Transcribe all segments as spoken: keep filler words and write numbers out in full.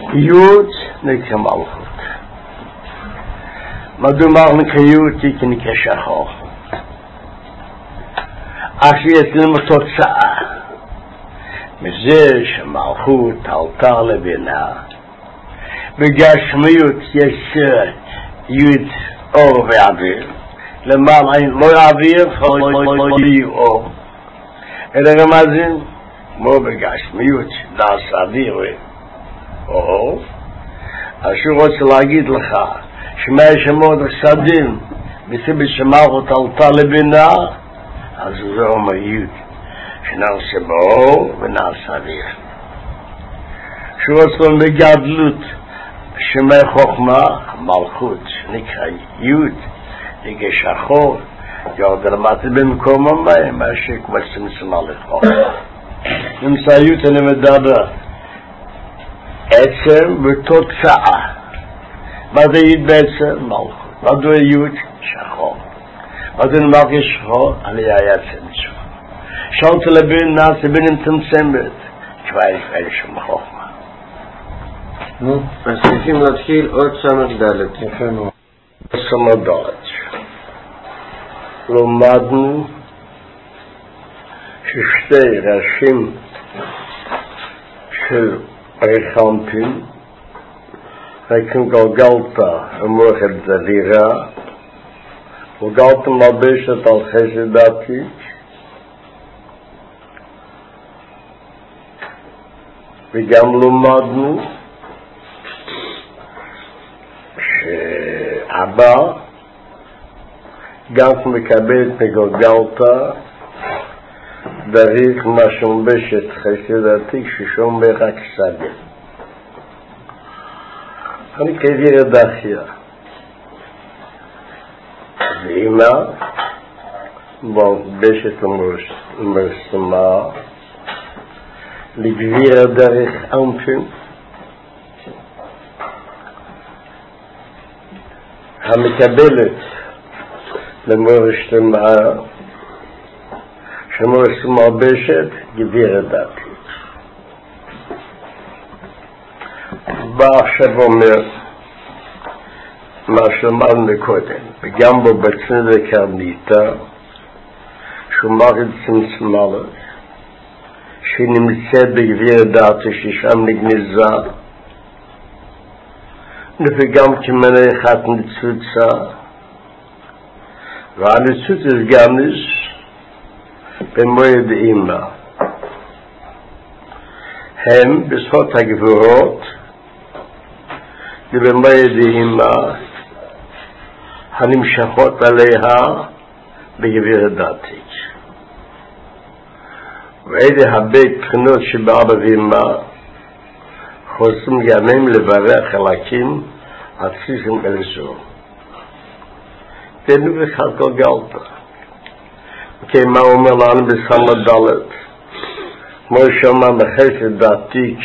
יוד נקרא מלכות. מדובר נקרא יוד כי נקרא שחור. אך יש לנו תוצאה. מזה שמלכות עלתה לבינה. בגשמיות יש יוד אור ואוויר. למעלה לא אוויר ולא יהיה אור. אלא רמזים, כמו בגשמיות, נעשה אוויר אור. אז שהוא רוצה להגיד לך, שמה יש מאוד חסדים, בסיבה שמלכות עלתה לבינה, אז זה אומר יוד, שנעשה באור ונעשה אוויר. שהוא רוצה בגדלות, שמה חוכמה, המלכות, שנקרא יוד, נקרא שחור, יורד למטה במקום המים, מה שכבר צמצמה לחוכמה. נמצא יוד אני מדבר, עצם ותוצאה. מה זה יוד בעצם? מלכות. מה זה יוד? שחור. מה זה מלכות שחור? אני היה צמצום. שאלת לבין נעשה בין מצמצמת, כבר אין שום חוכמה. נו, אז צריכים להתחיל עוד סמך ד'. יפה מאוד. סמך ד'. למדנו ששתי ראשים של רחמפין, רקם גלגלתא המוחד זבירה, וגלתא מלבשת על חסד עתיק, וגם למדנו שאבא גם מקבלת מגלגלתא דריך מה שמלבשת חסד עתיק ששומר רק סגל. אני כעביר הדחיה ואמא מלבשת ומרסמה לגביר הדרך אנפין המקבלת למורשת המאה שמורשת מלבשת גביר הדחיה. בא עכשיו אומר מה שאמרנו קודם, וגם בו בצדק הרניתה, שהוא מרד צמצמה לו, שהיא נמצאת בגביר הדעת ששם נגנזה, וגם כמנה אחת ניצוצה, והניצוץ הסגמנס במועד אימא. הם בשפות הגבורות, ובמועד אימא, הנמשכות עליה בגביר הדעתיק. ואלה הרבה בחינות שבאבא ואמא חוסים גם הם לברך חלקים עציסים אלזו. תנו בכלל גלגלתא. כי מה אומר לנו בסמ"ך ד' כמו שאומר בחסד דעתיק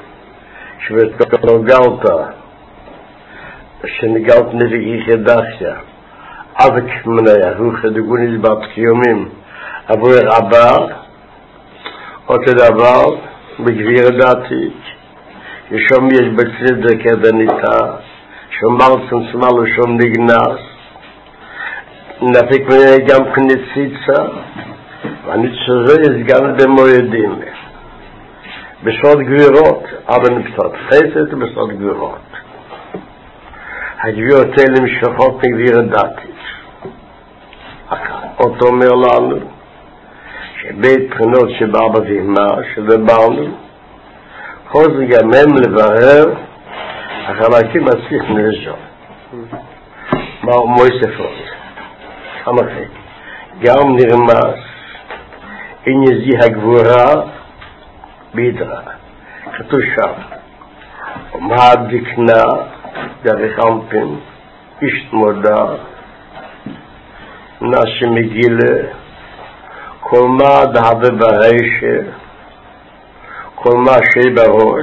שבגלגלתא שנגלת נביאי חדחיה אבק מניה הוא חדגוניס בת קיומים עבור עבר אותו דבר בגביר הדעתיק ישום יש בצדק הדניתה שאומר צמצמה לו שום נגנס נפיק מניה גם כנציצה והניצוזה יש גם במועדים בשעות גבירות אבל בשעות חסד ובשעות גבירות הגבירות האלה משפחות מגביר הדעתיק. אותו אומר לנו שבית בחינות שבאבא ואמא שדברנו חוזר גם הם לברר החלקים הצליח נרזו. מה מויספות? המחק. גם נרמס אין יזי הגבורה בידרה. כתוב שם ומה דקנה דרך אנפין, איש מודה, נשי מגילה, כל מה דהבה ברשע, כל מה שבראש,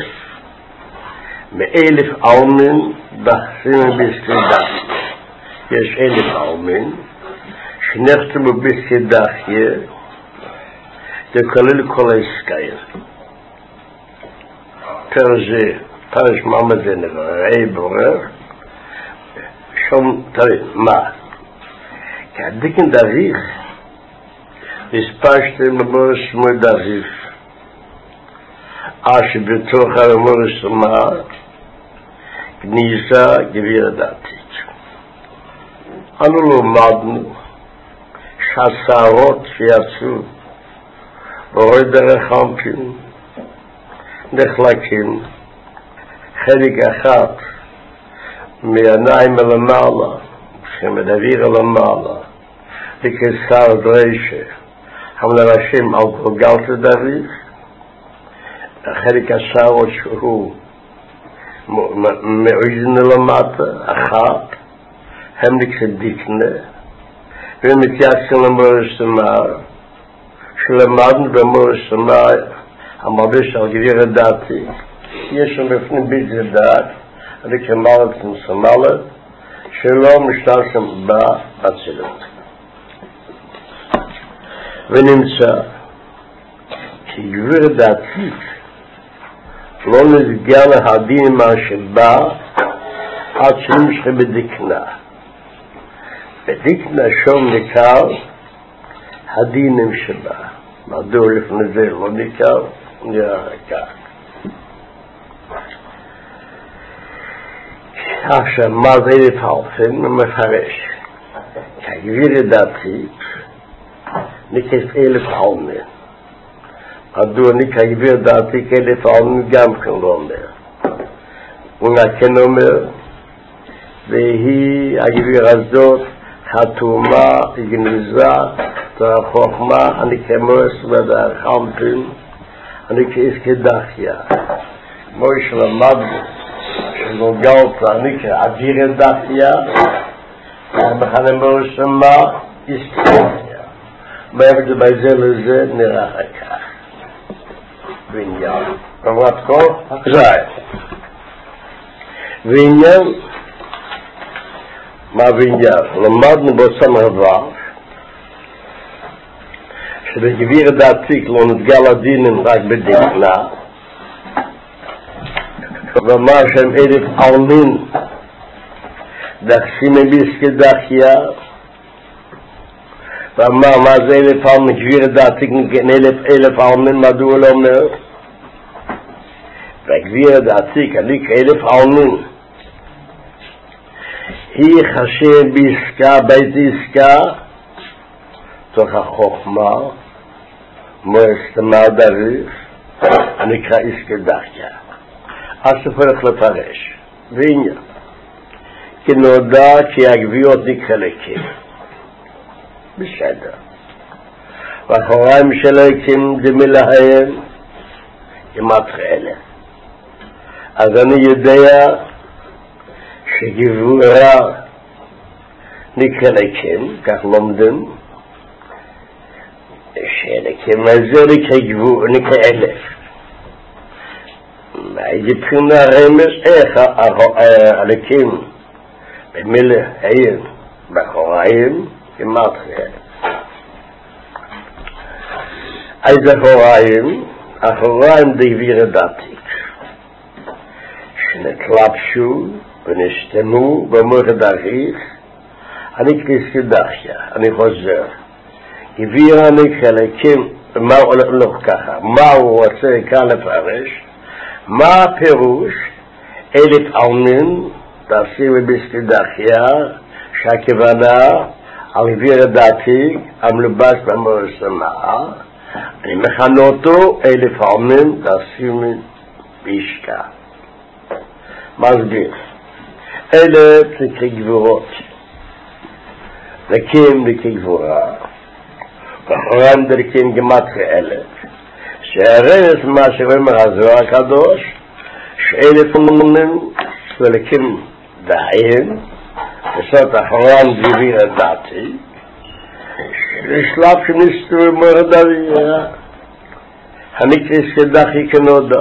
מאלף עלמין בחסים בסקדחיה. יש אלף עלמין, שנחתמו בסקדחיה, זה כולל כל העסקיה. פר זה Tarish Mama Zeneva, Rebore, Shom Tari, Ma. Kadikin Davich, Dispashte Maboris Moy Davich, Ashi Betocha Maboris Ma, Gnisa Gevira Datit. Anulu Madnu, Shasarot Shiatsu, Borodere Champin, נחלקים חלק אחד מהעיניים למעלה שמדביר למעלה לכסר דרשה המלרשים על גולגלת דריך החלק השעות שהוא מאוזן למטה אחת הם נקדיקנה והם מתייחסים למורש סמר שלמדנו במורש סמר המרבש על גביר הדעתי יש שם בפנים בלתי דעת אני כמלת סמלת שלא משתלשם בה בצילות ונמצא כי גביר דעתית לא נסגר להדין מה שבא עד שנמשכה בדקנה בדקנה שום ניכר הדינים שבה מדוע לפני זה לא ניכר נראה כך. עכשיו, מה זה לפעופן? מפרש. כגביר דעתית, נקף אלף עומר. מדוע כגביר דעתית אלף עומר גם כן לא אומר. ונכן אומר, והיא הגביר הזאת, חתומה, גנוזה, החוכמה, אני כמוס ודחמפים, אני כאיסקדחיה. כמו שלמדנו, שגולגלת, אני כאדיר דחיה, בכלל אמרו שמה, איסקדחיה. מעבר בזה לזה נראה כך. ועניין. אמרת כל? זה. ועניין, מה ועניין? למדנו בסמר דבר, שבגביר דעתיק לא נתגל הדינים רק בדקנה ואמר שהם אלף עלמין דחסימי ביסקדחיה ואמר מה זה אלף עלמין גביר דעתיק נגן אלף אלף עלמין מדוע לא אומר והגביר דעתיק אני כאלף עלמין היא חשב בעסקה בית עסקה תוך החוכמה מועסת מהדריך הנקרא איסקדחיה אז שפרך לפרש ועניין כי נודע כי הגביעות נקחלקים בסדר ואחוריים שלהם דמילהם כמתחילה אז אני יודע שגבורה נקחלקים כך לומדים שלכם הזה נקגבו, נקאלף. מבחינה רמז איך הלכים במילה העיר בחוריים כמעט חלף. איזה חוריים? החוריים דגביר דעתיק שנתלבשו ונסתמו במוחד אחיך אני כסקדחיה, אני חוזר גביר הנקחלקים, מה לא ככה, מה הוא רוצה כאן לפרש, מה הפירוש אלף עלמין, תעשי בביסקדחיה, שהכוונה על גביר דעתי, המלובש במורסמה, אני מכנה אותו אלף עלמין, תעשי בישקה. מסביר, אלף כגבורות, לקים לכגבורה, ואחוריים דרכים גמטרי אלף שהרס מה שאומר הזוהר הקדוש שאלף עלמין ולקים דעים וסות אחוריים גביר דעתי שלב שנסתו מורדריה הנקריס כדחי כנודע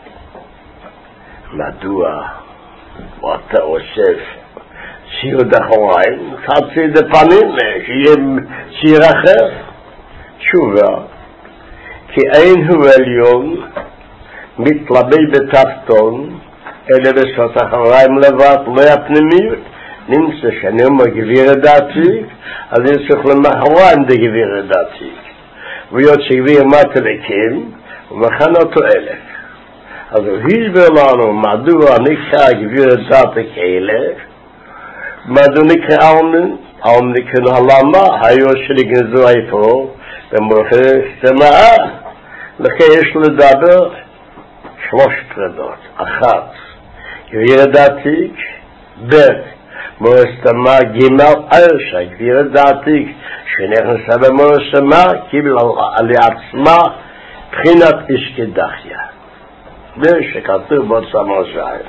מדוע ואתה אוסף ציוד אחוריים חצי דפנים שיהיה ציר אחר תשובה כי אין הוא עליון מתלבש בתחתון אלה בסות אחריים לבד, לא הפנימיות, נמצא שאני אומר גביר דעתי, אז אני צריך למחריים דה גביר דעתי. ויות שגביר מתלקים, ומכן אותו אלף. אז הוא הסביר לנו מדוע נקרא גביר דעתי כאלה, מדוע נקרא אלמן, אלמן נקרא הלמה, היו שנגנזו איתו, במורכת סתמאה, לכן יש לדבר שלוש פרדות. אחת, גביר דעתי, ב' מורסתמה גימל ארשה, גביר דעתי, שנכנסה במורסתמה, קיבל על עצמה בחינת אישקדחיה. זה שכתוב בעצמו זין.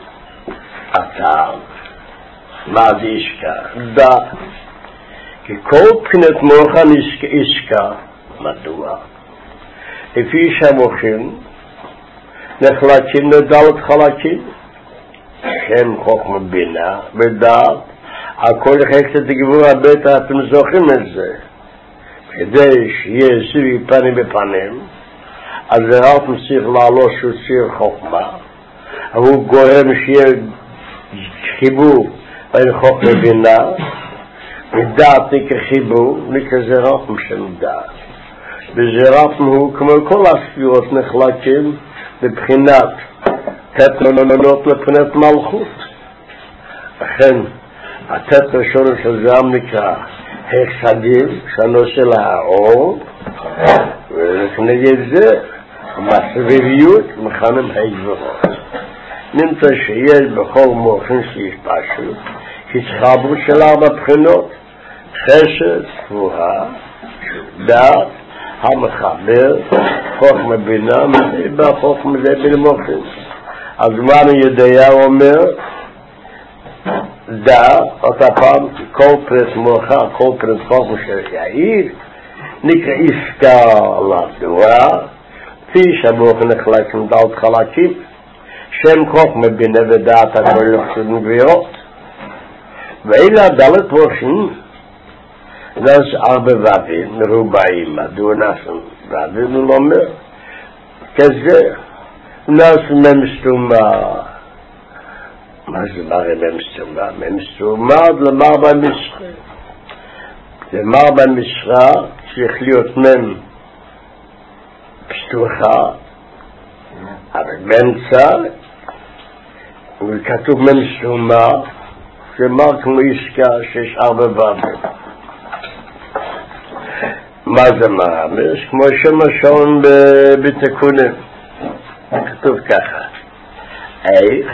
אתה, מה זה אישקה? דע, כי כל בחינת מורחן אישקה, מדוע? לפי שהמוחים, נחלקים לדלת חלקים, שם חוכמה בינה, בדעת, הכל יחקת את גבור הבית, אתם זוכרים את זה. כדי שיהיה זיוי פנים בפנים, אז זה רק צריך לעלות שהוא צריך חוכמה, אבל הוא גורם שיהיה חיבור בין חוכמה בינה, ודעת נקרא חיבור, נקרא זה רק של דעת. וזה רק הוא, כמו כל הספירות נחלקים, בבחינת תתמנות לבחינת מלכות. לכן, התת ראשון של זה נקרא הקסדים, שהנושא לאור, וכנגד זה, המסביביות, מכנים הגברות. נמצא שיש בכל מוחין שיש פשוט, התחברות של ארבע בחינות, חסד, תבואה, דעת, המחבר, חוכמה בינה, מסיבה חוכמה זה בין מוחין. אז מה אני יודע אומר, דע, אותה פעם, כל פרט מוחה, כל פרט חוכמה של יעיר, נקרא עסקה לדורה, כפי שהמוח נחלק עם דעת חלקים, שם חוכמה בינה ודעת הכל יחסד גבירות. ואלה דלת מוחין, נס ארבע ובים, מרובעים, מדוע נס ובים, הוא אומר, כזה, נס ממסתומה, מה זה מראה ממסתומה? ממסתומה למר במשרה. למר במשרה צריך להיות מם פתוחה, אבל באמצע, וכתוב ממסתומה, זה מר כמו עסקה שיש ארבע ובים. מה זה מרמז? כמו שמשון בתיקונים. כתוב ככה, איך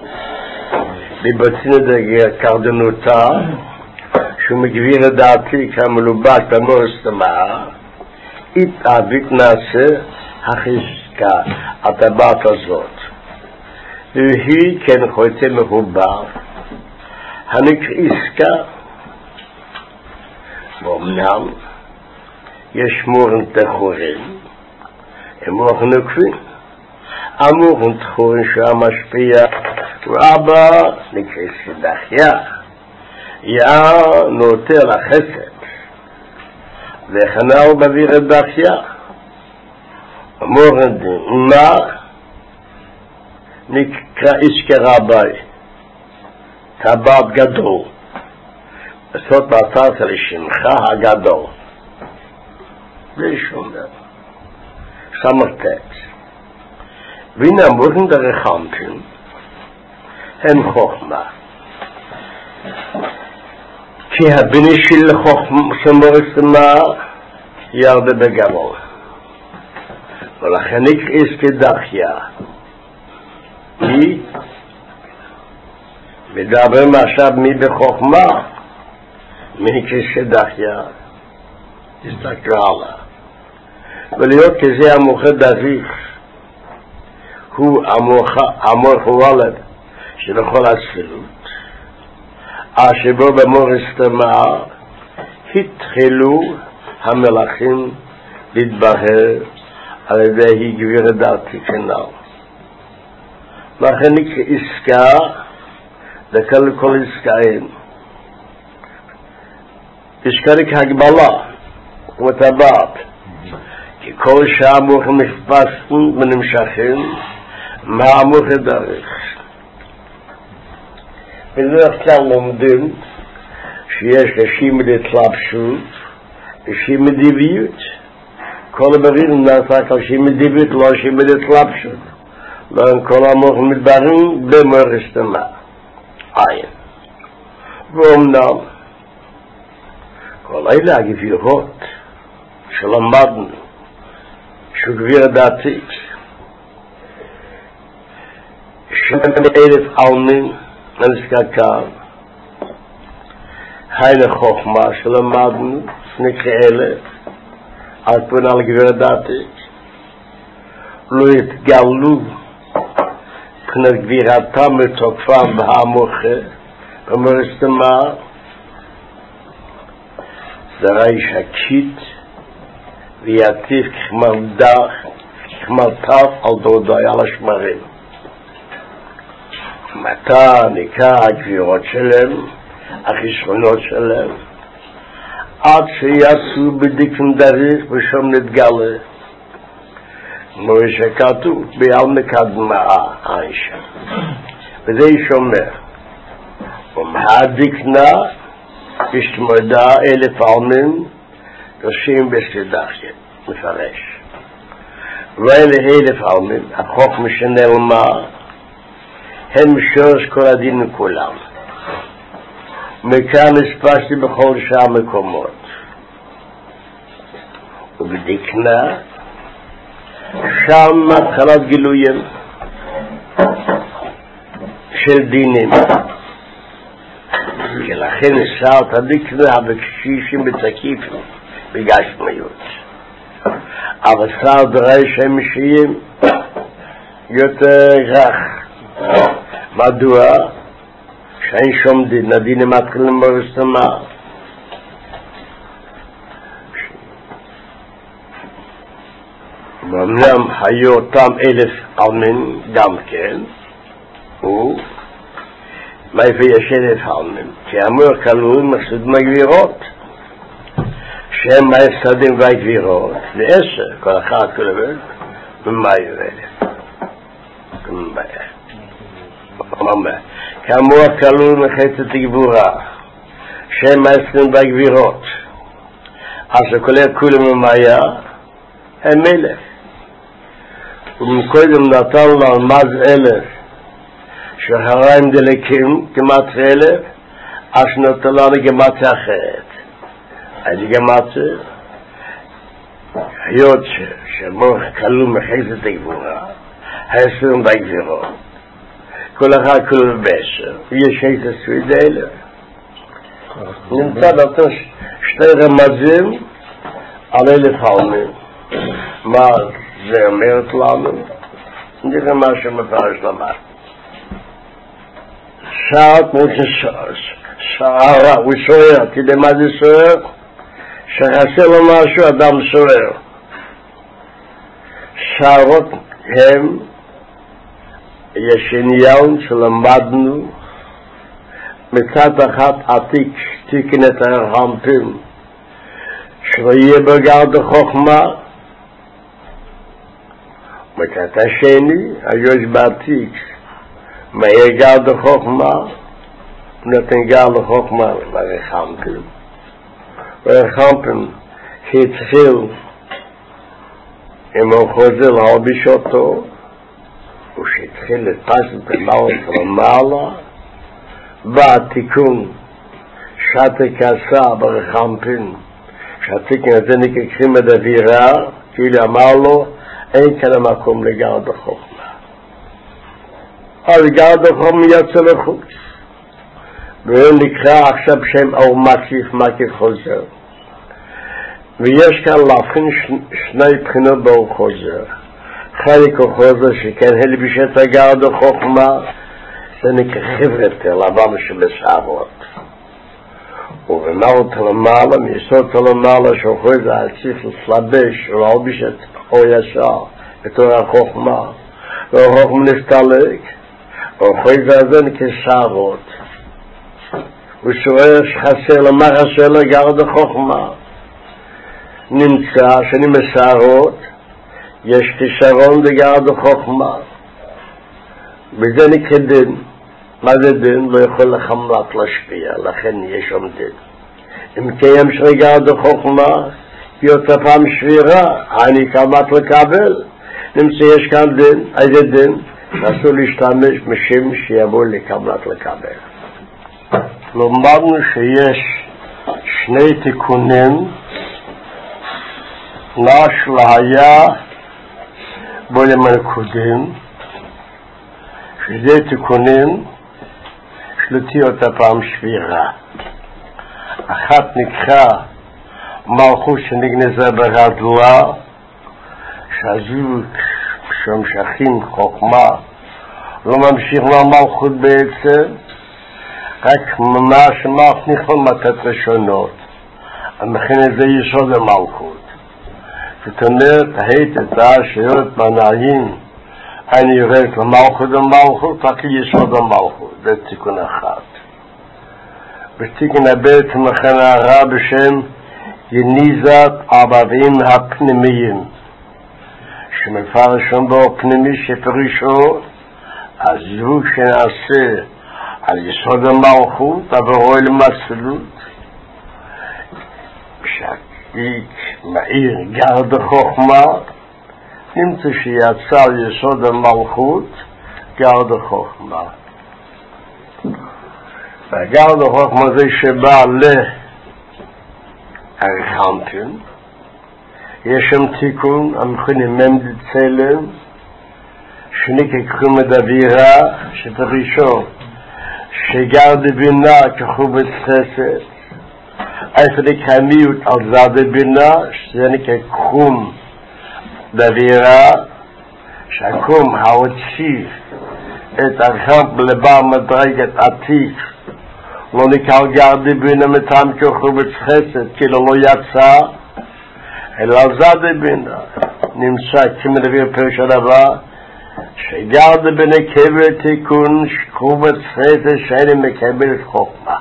בבצינת הקרדנותה שהוא מגביר את דעתי כמלובק במורסתמה התאבית נעשה החזקה הטבעת הזאת והיא כן חוטא מחובר הנקרא עסקה ואומנם יש מורן תחורים הם מורן נוקבים המורן תחורים שהמשפיע רבה נקרא סדחיה יא נוטה לחסד וכנאו בביר דחיה מורן מה נקרא עסקה רבי טבעת גדול בסוד באתרת לשמך הגדול זה שום דבר סמרתת והנה המורן דרחמפים הם חוכמה כי הביני של חוכמה שמורסתמה ירדה בגמור ולכן נקרא כדחיה היא מדברים עכשיו מי בחוכמה מי נקרא כדחיה תסתכל עלה ולהיות כזה המוחד דריך הוא המוח וולד שבכל הצפילות שבו במורסתמה התחילו המלאכים להתבהר על ידי גביר דעתי כנ"ל. לכן נקרא עסקה לכל כל עסקאים. עסקה נקרא הגבלה וטבעת כי כל שעה מוחים נחפשים ונמשכים מה המוח דרך בדרך כלל לומדים שיש נשים להתלבשות, נשים מדביות. כל הדברים נעשה כנשים מדביות, לא נשים להתלבשות. לא כל המוח מדברים במוח הסתמה. עין. ואומנם, כל אלה הגבירות שלמדנו, שהוא גביר דעתית, שמן אלף עלמין, נזכר היינה חוכמה שלמדנו, נקרא אלה, על פונה לגביר דעתית, לא התגלו פנה גבירתם ותוקפם בהמוכה, במרסתמה, זרעי שקית, ויעטיף כחמל דח, כחמל טף על דורדוי על השמרים. מתי נקרא הגבירות שלהם, החסרונות שלהם, עד שיעשו בדיקן דריך ושום נתגלה. כמו שכתוב, בעל מקדמה האישה. וזה שומר. ומהדיקנה, בשמודה אלף עלמין, רשים בסדחיה, מפרש. ואלה אלף עלמין, החוק משנלמה, הם שורש כל הדין כולם. מכאן הספשתי בכל שאר מקומות. ובדיקנה, שם התחלת גילויים של דינים. כי לכן שר תדיקנה בקשישים בתקיפים בגשמיות. אבל שר דרי שהם משיים יותר רך. מדוע? שאין שום דין, הדינים מתחילים ברסתמה. ואומנם היו אותם אלף עלמין גם כן, הוא מאיפה יש אלף עלמין? כי אמור כלול מסוד מגבירות, שהם מהסדים והגבירות, ועשר, כל אחד כל עבר, ומה יובלת? כאמור כלול מחצת גבורה, שהם מהסדים והגבירות, אז הכולל כולם ומאיה, הם מלך. ומקודם נתן לו מז אלף, שהריים דלקים כמעט אלף, אז נתן לנו גמטה אחרת. אני גמטה, היות שמוח כלול מחצת הגבורה, העשרים והגבירות, כל אחד כלול בעשר, ויש עשר סביד אלף. נמצא באותו שתי רמזים על אלף עלמין. מה זה אומרת לנו? נראה מה שמפרש לומר. שעת מוצא שערה, הוא סוער, תדע מה זה סוער? שחסר לו משהו, אדם סוער. שערות הם, יש עניין שלמדנו, מצד אחת עתיק תיקן את הרחמפים, שלא יהיה בגרד החוכמה, מצד השני, היש בעתיק, מה יהיה גרד החוכמה, נתן גרד החוכמה לרחמפים. ורחמפים שהתחיל עם החוזר להלביש אותו, ושהתחיל לתפס את למעלה, בא התיקון שעתק עשה ברחמפים, שהתיקון הזה נקראים את אווירה, כאילו אמר לו, אין כאן המקום לגרד החוכמה. אז גרד החוכמה יצא לחוץ. והוא נקרא עכשיו שם אור מקיף, מקיף חוזר. ויש כאן להבחין שני בחינות באור חוזר. חלק החוזר שכן הלביש את הגרד החוכמה, זה נקרא חברת לבן שבשערות. ובמהות למעלה, מיסוד למעלה שוחד על צריך לסלבש ולהלביש את אור ישר, את אור החוכמה, והחוכמה נסתלק, והחוזר הזה נקרא שערות. הוא שואל שחסר למה חסר לגרד החוכמה. נמצא שאני מסערות, יש כישרון לגרד החוכמה. וזה נקרא דין. מה זה דין? לא יכול לחמלת להשפיע, לכן יש שם דין. אם קיים שרגע דחוכמה, יותר פעם שבירה, אני כמעט לקבל. נמצא יש כאן דין, איזה דין? נסו להשתמש משם שיבוא לקבלת לקבל. לומדנו שיש שני תיקונים, נש להיה בו למלכודים, שזה תיקונים שלטי אותה פעם שבירה. אחת נקרא מלכות שנגנזה ברדלה, שהזוג שמשכים חוכמה לא ממשיך למלכות בעצם, רק ממש מכניס מתת ראשונות, המכין את זה יסוד המלכות. זאת אומרת, היתתה שיות מנהים אני יורד למלכות המלכות, רק יסוד המלכות. זה תיקון אחד. בתיקון הבא מכין הרע בשם יניזת הבבים הפנימיים, שמפרשם בו פנימי שפרישו הזיווג שנעשה על יסוד המלכות עברו למסלות שהקיק מאיר גר בחוכמה, נמצא שיצא על יסוד המלכות גר בחוכמה. והגר בחוכמה זה שבא לאריכנטין, יש שם תיקון המכונים ממד צלם שנקרא קרומד אווירה שפרישו שגר דבינה כחובץ חסד, איפה נקרא מיעוט על זר דבינה שזה נקרא קרום דאווירה, שהקרום ההוציא את אריכנטין לבא מדרגת עתיק לא נקרא גר דבינה מטעם כחובץ חסד כאילו לא יצא אלא זר דבינה. נמצא כמדבר פרש הדבר שגר דבינה קבל תיקון שקובץ חסד שאין מקבל את חוכמה.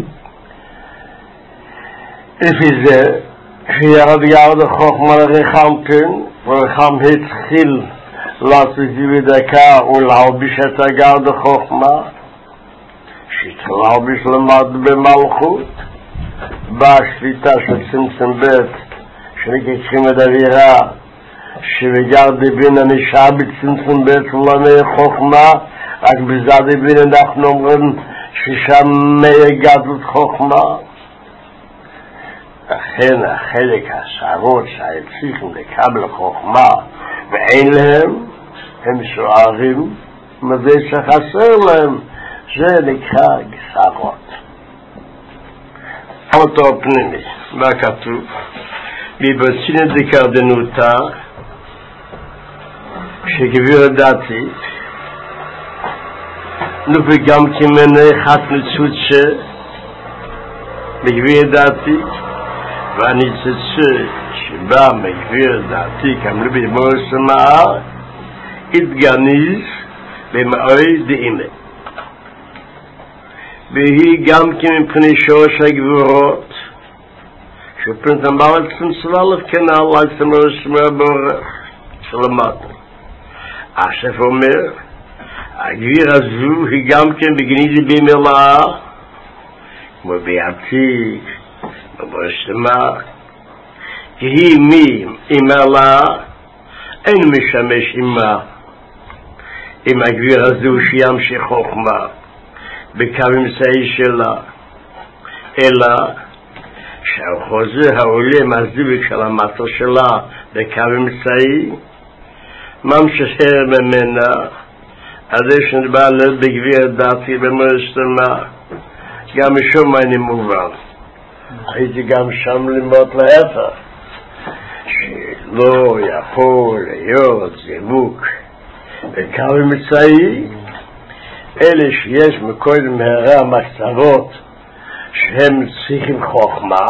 לפי זה שירד גר דחוכמה לריחמתן, וריחם התחיל לעשות בדקה ולהלביש את הגר דחוכמה שהתחיל להלביש למד במלכות. באה שליטה של צמצם בית שנקרא קרומד אווירה שבגר דבינה נשאר בצמצום בית ולמי חוכמה, רק בזר דבינה אנחנו אומרים ששם מי גדלות חוכמה. לכן החלק השערות שהצליחים לקבל חוכמה ואין להם, הם שוערים מזה שחסר להם, זה נקרא גסרות. אותו פנימי, מה כתוב? מבצינת דקרדנותה שגביר דעתי נופגם כמנה חת נצוצה בגביר דעתי ואני צצה שבא מגביר דעתי כמלו במורס המאה התגניז במאוי דאימה והיא גם כמפני שורש הגבורות שפרנט אמר צמצללך כנעל לצמורס מהבורך שלמדנו. עכשיו אומר הגביר הזו היא גם כן בגניזי במלאה כמו בעתיק במורסמה כי היא מי אימלה אין משמש אימה עם הגביר הזו שימשיך חוכמה בקו אמצעי שלה, אלא שהחוזה העולה מהזיווג של המטר שלה בקו אמצעי ממשיך ממנה עד שנבע בגביר דעתי במורסמה. גם משום אני מובן הייתי גם שם ללמוד להפך שלא יכול להיות זיווג בקו אמצעי, אלה שיש מקודם מהרה מחצבות שהם צריכים חוכמה,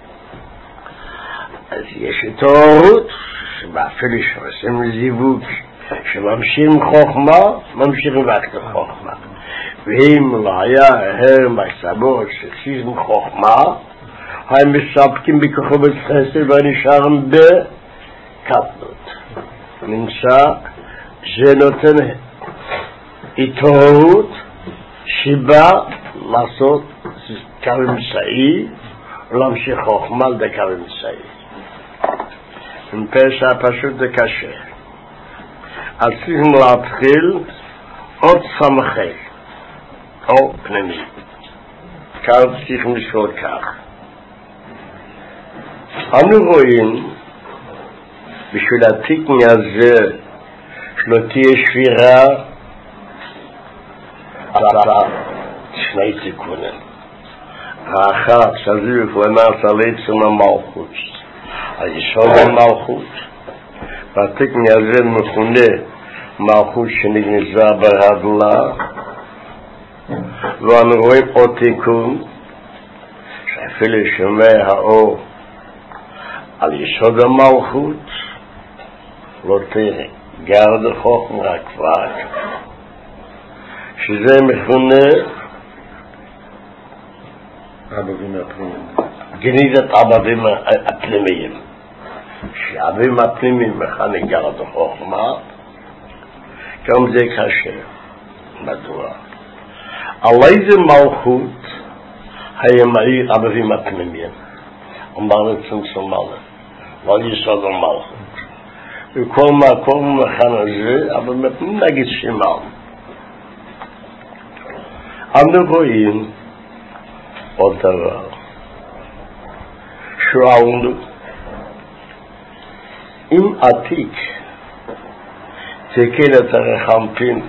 אז יש התעוררות שבאפילו שעושים זיווג שממשיכים חוכמה, ממשיכים רק חוכמה. ואם לא היה הר מחצבות שצריכים חוכמה, הם מספקים בכחובץ חסד ונשארים בקטנות. נמצא זה נותן התעוררות שבא לעשות קו אמצעי ולהמשיך חוכמה על די קו אמצעי. עם פשע פשוט זה קשה. אז צריכים להתחיל עוד סמכי או פנימי. כאן צריכים לשאול כך. אנו רואים בשביל התיקון הזה שלא תהיה שבירה שני תיקונים. האחת שזיך ונעש על עצם המלכות, היסוד המלכות, והתיקון הזה מכונה מלכות שנגנזה ברדלה, ואנו רואים עוד תיקון שאפילו שומע האור על יסוד המלכות לא תראה גרד חוכמה רק ורק, שזה מכונה עבדים הפנימיים, גניזת עבדים הפנימיים, שעבדים הפנימיים מכנה גרד חוכמה. גם זה קשה. מדוע? על איזה מלכות היה מעיר עבדים הפנימיים? אמר לצמצום מלך, ועל יסוד המלכות. וכל מקום מכנה זה, אבל נגיד שימל. אנו רואים עוד דבר. שואלנו, אם עתיק תקן את הרחמפין,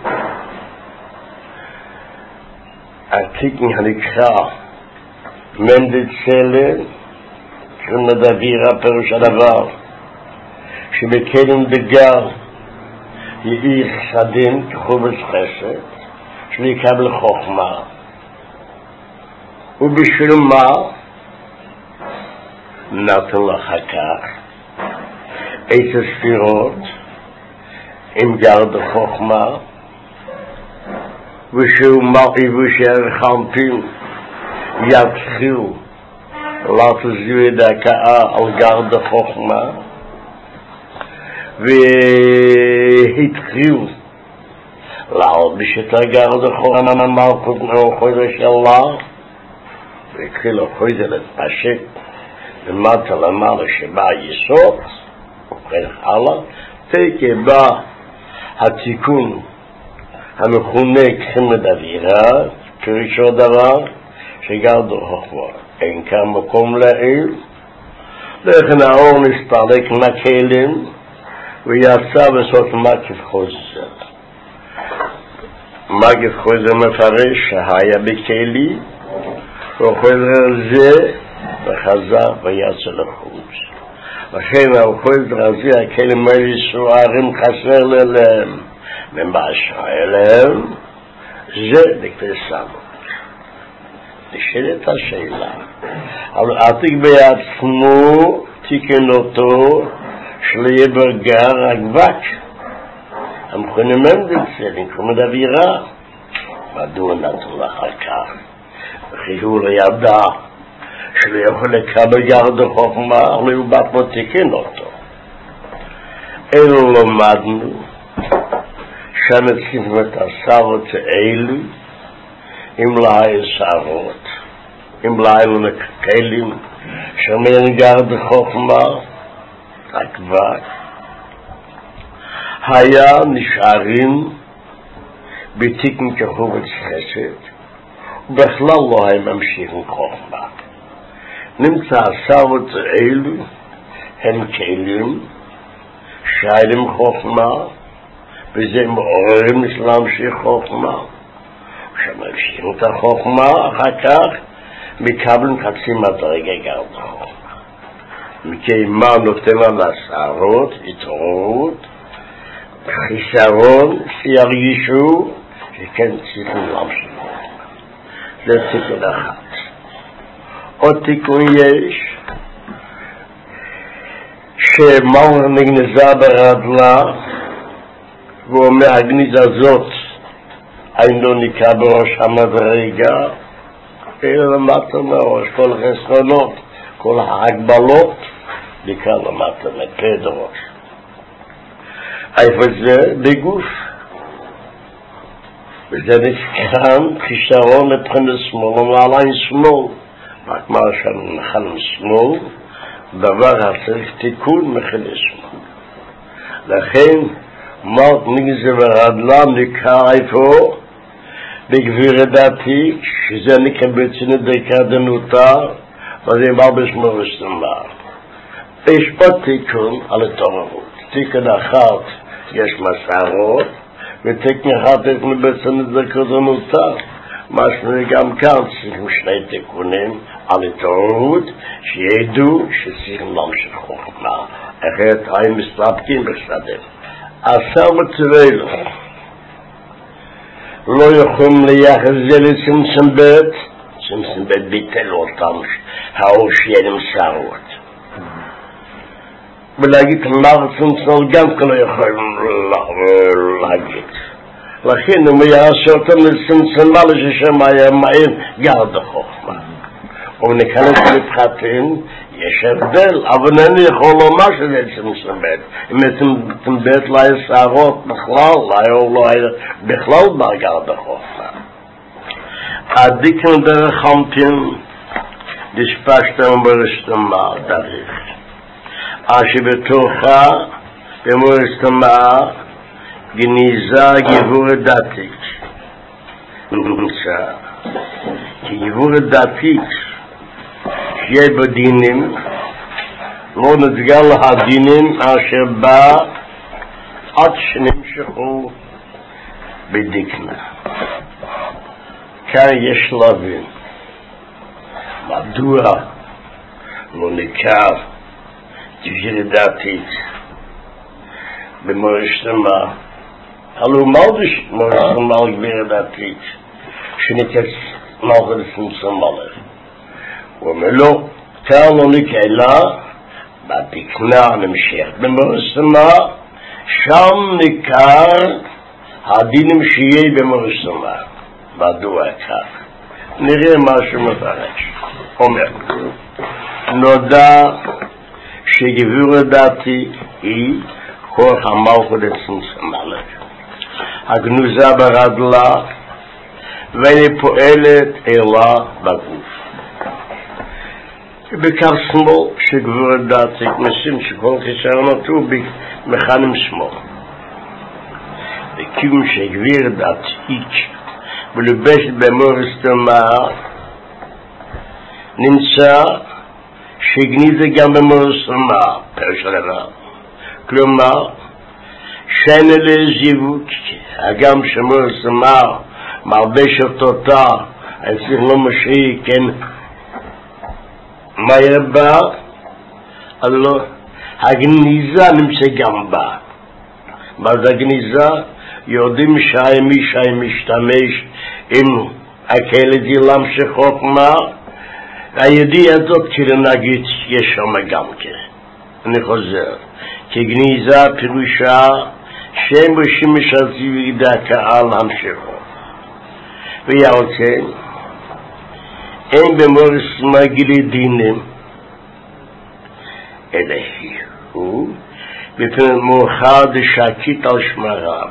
עתיק הנקרא ממדת צלם, כמדביר הפירוש הדבר, שבקדם דגר יאיר חסדים כחובץ חסד, שליקבל חוכמה. ובשביל מה? נתן לך כך את הספירות עם גרד חוכמה, ושהוא מרעיבו שהרחמפים יתחילו להחזיר את ההכאה על גרד חוכמה, והתחילו להלביש את הגרד חוכמה מלכות חודש אללה, והתחילו חודש להתפשט למטה למעלה שבא יסוד, וכן הלאה. תקה בא התיקון המכונה כחמד אווירה, פירושו דבר שגרד חוכמה אין כאן מקום לעיל, לכן האור נסתלק מהכלים ויצא בסוף מקיף חוזר. מקיף חוזר מפרש שהיה בכלי, וחוזר זה וחזר ויצא לחוץ. לכן החוזר הזה, הכלים האלה סוערים חסר להם, ומה שאליהם זה לכתסמות. נשאלת השאלה, אבל עתיק בעצמו תיקן אותו שליה ברגר הגבק, המכונה ממדת צלם, כמו דבירה. מדוע נתנו לך כך? וכי הוא לא ידע שלא יכול לקבל גרד חוכמה, אבל הוא בת לא תיקן אותו. אלו למדנו שנציב את הסבות האלו עם להי סערות, עם להי לכלים שמין גרד חוכמה הכבק, היה נשארים בתיקן כחובץ חסד, ובכלל לא היה ממשיכים חוכמה. נמצא הסבות האלו הם כלים שיילים חוכמה, וזה מעוררים להמשיך חוכמה. כשממשיכים את החוכמה, אחר כך מקבלים חצי מדרגה גרד חוכמה. מכימה נותן לה לסערות, התעוררות, חיסרון שירגישו שכן צריכים להמשיך חוכמה. זה תיקון אחד. עוד תיקון יש, שמלך נגנזה ברדלה, והוא אומר, הגניזה הזאת אינו נקרא בראש המדרגה, אלא למטה מראש, כל החסרונות, כל ההגבלות, נקרא למטה מפד ראש. איפה זה? בגוף. וזה נזכרן חישרון לבחינת שמאל, ומעליין שמאל, רק מה שאנחנו שמאל, דבר הצריך תיקון מחנה שמאל. לכן, מות נגזר ורדלה נקרא איפה, בגביר דעתי, שזה נקרא בעצם דקה דנותה, וזה בא בשמור הסתמה. יש פה תיקון על התוראות. תיקון אחת יש מסערות, ותיקון אחת יש בעצם דקה דנותה. מה שגם כאן צריכים שני תיקונים על התוראות, שידעו שצריכים להמשיך חוכמה. אחרת הם מסתפקים בסדר. עשר מצווי לו. לא יכולים ליחס זה לצמצם בית, צמצם בית ביטל אותם, האושי נמסרות. ולהגיד מה צמצם גם כן לא יכולים להגיד. לכן הוא יעשה אותם לצמצם מה לששם היה מהר גרד החוכמה. ונכנס לפחתים, יש הבדל, אבל אני יכול לומר שזה צמצם בית. אם צמצם בית לא היה שערות בכלל, לא היה בכלל בגרד החוכמה. הדיקן דרך חמתים, דשפשתם ברשתמה דרך. אשר בתוכה, במורשתמה, גניזה גיבור דתית. נמצא, כי גיבור דתית, שיהיה בדינים, לא נתגל הדינים אשר בא עד שנמשכו בדיקנה. כאן יש להבין מדוע לא נקרא גביר דתית במורשתמה. הלוא מלדש מורשתמה על גביר דתית שנקרא מלכות צמצום עליו. הוא אומר לו, כאן לא נקרא בתקנה נמשך במורשתמה, שם נקרא הדינים שיהיה במורשתמה. מדוע כך? נראה משהו מפרש. אומר, נודע שגביר דתי היא כוח המלכות צמצום עליו. הגנוזה ברדלה והיא פועלת אלה בגוף. בעיקר שמאל שגביר דתי, משום שכל חישרנות הוא מכנים שמאל. וכיוון שגביר דתי ולבשת במורשתמה נמצא שגניזה גם במורשתמה, פרש הדבר. כלומר, שאין אלה זיוות, הגם שמורשתמה מלבשת אותה, אני צריך לא משאי, כן, מה ירבה? אז לא, הגניזה נמצא גם בה. מה זה הגניזה? יודעים שהמי שמשתמש עם הכאלה דילם שחוכמה, הידיעה הזאת כאילו נגיד יש שם גם כן. אני חוזר, כי גניזה פירושה שם ושימש הזיו הקהל המשכו. ועל כן, אין במורשתמה גילי דינים, אלא הוא בפני מאוחר דשקית על שמריו.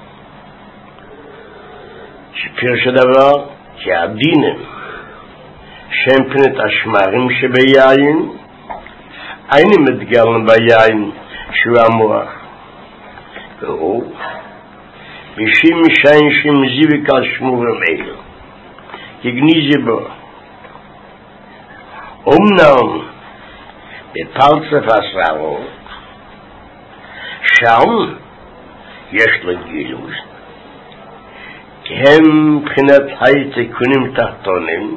שפירוש הדבר, כי הדינים שהם פנת השמרים שביין, אין מתגלם ביין שהוא המוח. והוא, ושים משעין שמזיבק על שמורים אלו, יגניזי בו. אמנם, בפרצף הסערות, שם יש לו גילוי. כי הם מבחינת התיקונים תחתונים,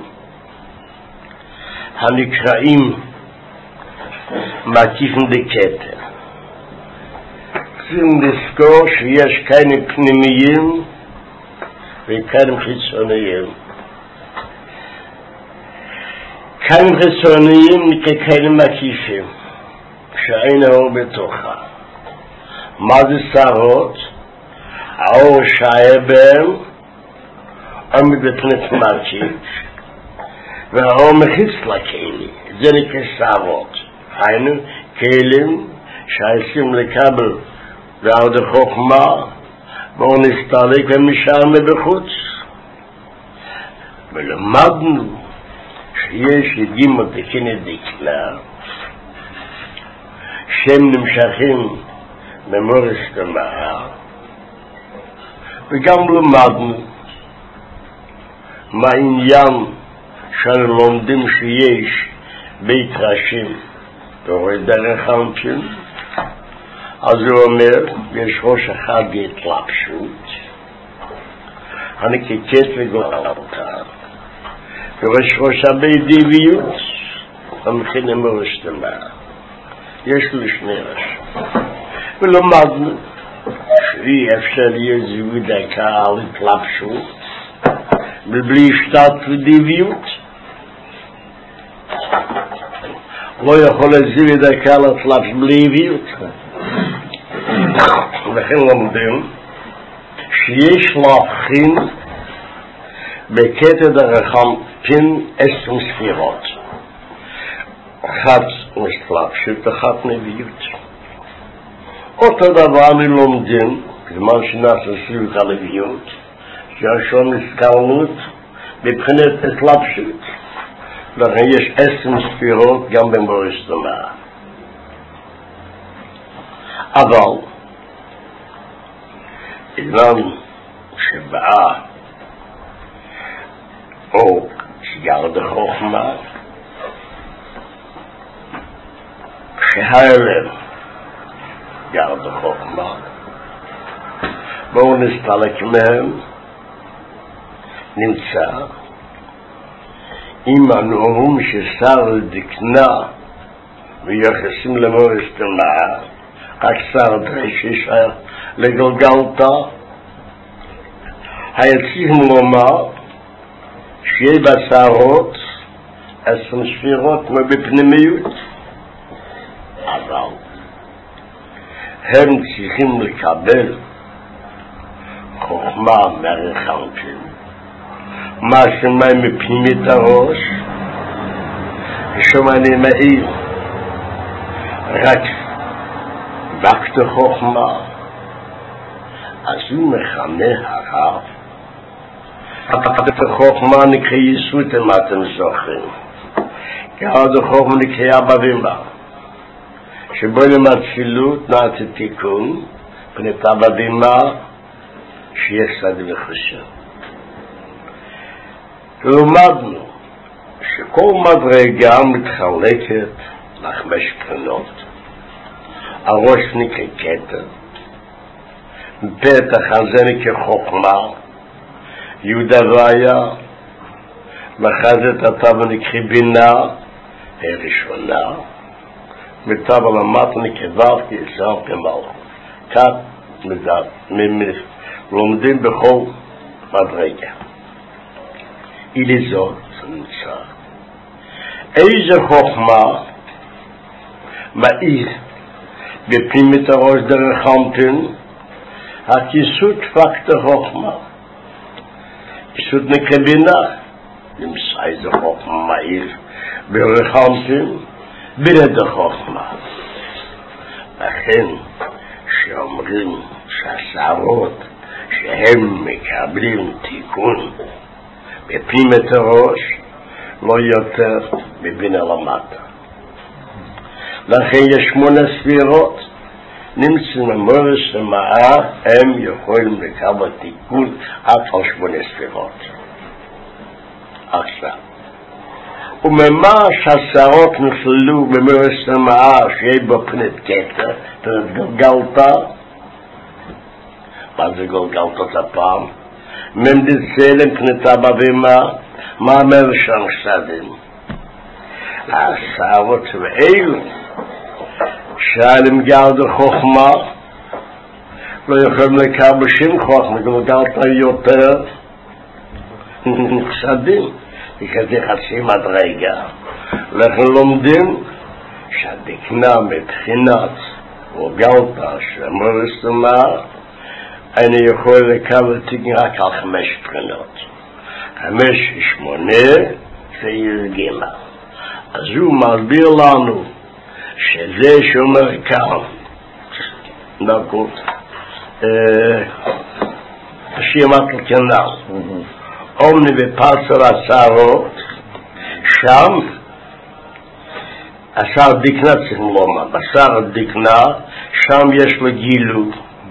הנקראים מקיפים דקטר. צריכים לזכור שיש כאלה פנימיים וכאלה חיצוניים. כאלה חיצוניים נקרא כאלה מקיפים, שאין האור בתוכה. מה זה שערות? האור שהיה בהם עומד בפני מקיף, והאור מחיץ לכלי, זה נקרא שערות. היינו כלים שעשים לקבל ועוד החוכמה, בואו נסתלק ומשם מבחוץ. ולמדנו שיש ידים מתקני דקלה שהם נמשכים ממורס תמרה, וגם למדנו מה העניין שאנו לומדים שיש בית ראשים ורואה דרך אנפין. אז הוא אומר, יש ראש אחד בהתלבשות, הנקיקת וגולתה, ויש ראש הבדיביות, המכין אמורש תמרה. יש לו שני ראשים. ולמדנו שאי אפשר יהיה זיווי דקה על התלבשות, ובלי שתת ודיביות. לא יכול לזיווי דקה על התלבשות בלי דיביות. ולכן לומדים שיש להבחין בקטע דרך אנפין עשר ספירות. אחת מסתלבשות, אחת נביאות. אותו דבר אני לומדים, בזמן שנעשה סיבות הלוויות, שהשון הזכרנות מבחינת התלבשות. לכן יש עשר ספירות גם במורס תמרה. אבל עניין שבאה או שיגר דחוכמה שהאלם גר דחוכמה, בואו נסתלק מהם, נמצא אם אנו ששר דקנה ויחסים למורס תמרה, רק שר דרשי שייך לגלגלתה, היה צריכים לומר שיהיה בשערות עשר ספירות כמו בפנימיות, אבל הם צריכים לקבל חוכמה מערך אנפין, מה שמיים מפנימית הראש, ושם אני מעיל רק וקט חוכמה. אז הוא מכנה הרב וקט חוכמה נקרא יסות, אם אתם זוכרים, וקט חוכמה נקרא אבא ואמא, שבו למצפילות נעת תיקון פנת אבא ואמא שיש סד וחושב. למדנו שכל מדרגה מתחלקת לחמש בחינות. הראש נקרא כתר, פתח הזה נקרא חוכמה, יהודה והיה, מחזת הטבע נקרא בינה, הראשונה, מטבע למטה נקרא וו, כי ישר כמלכות. כך לומדים בכל מדרגה. אליזות נמצא. איזה חוכמה מאיר בפנימית הראש דרך אנפין, הכיסות פקט חוכמה. כיסות נקרא בינה, נמצא איזה חוכמה מאיר דרך אנפין, בינה דרך חוכמה. לכן שאומרים שהשערות שהם מקבלים תיקון בפנימית הראש, לא יותר בבינה למטה. לכן יש שמונה ספירות, נמצאים במורס תמרה, הם יכולים לקבל תיקון עד על שמונה ספירות. עכשיו, וממה שהשערות נכללו במורס תמרה שיהיה בפנת כתר, פנת גלגלתה, מה זה גלגלתה הפעם? ממדצלם פנת אבא ואמא, מה אומר שם שדים? השערות ואלו שעלם גרד חוכמה לא יכולים לקבל שום חוכמה, גלגלתה יותר נחסדים, וכזה חצי מדרגה. לכן לומדים שהדקנה מבחינת גלגלתה שמורס תמרה, אני יכול לקבל תיקון רק על חמש בחינות. חמש שמונה וי"ג. אז הוא מסביר לנו שזה שאומר כאן, נקוד, שימת לכנל, אומני בפרסר עשרות, שם עשר דקנה צריכים לומר, עשר דקנה, שם יש לו גילו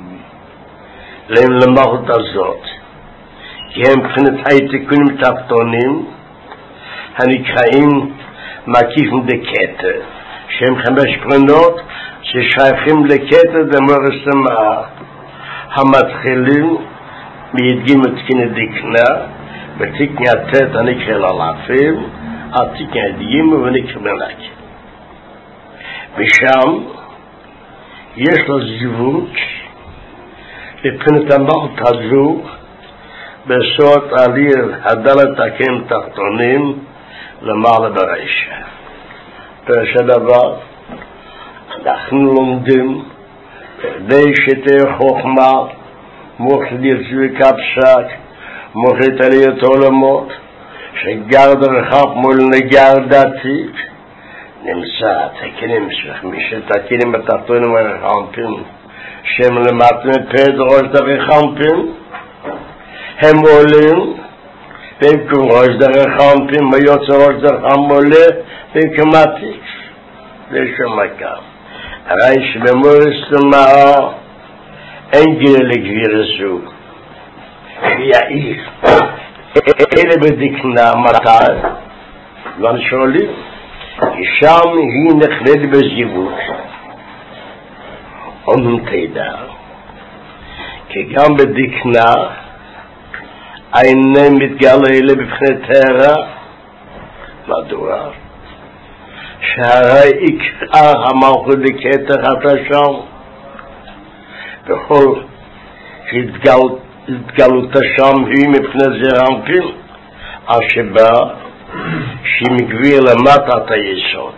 למלכות הזאת, כי הם מבחינת העתיקונים תחתונים הנקראים מקיפים דקטר, שהם חמש קרנות ששייכים לקטר דמורס המאה, המתחילים מי"ג תקינה דקנה, בתקנה ט' הנקרא לאלפים, עד תקנה ד' ונקרא מלאק. ושם יש לו זיווג מבחינת המלכות הזו בסוד עליר הדלת הקים תחתונים למעלה ברשע. פירוש הדבר, אנחנו לומדים די שתהיה חוכמה מוחד יצבי קפסק מוחד עליית עולמות שגר דרכך מול נגר דתית נמצא תקינים מי שתקינים בתחתונים הרחמפים שם למטה פד ראש דרכמפים הם עולים במקום ראש דרכמפים ויוצא ראש דרכם עולה במקום עתיק זה שמקם הרי שבמורס למאה אין גיל לגביר זו שיעיר אלה בדקנה מתי ואני שואלים כי שם היא נכללת בזיווג אומרים תדע כי גם בדקנה אינם מתגלה אלה בבחינת תארה מדוע שהרי עיקר המלכות דקטר אתה שם וכל התגלותה שם היא מבחינת זרעמפים אשר בא שהיא מגביר למטה את היסוד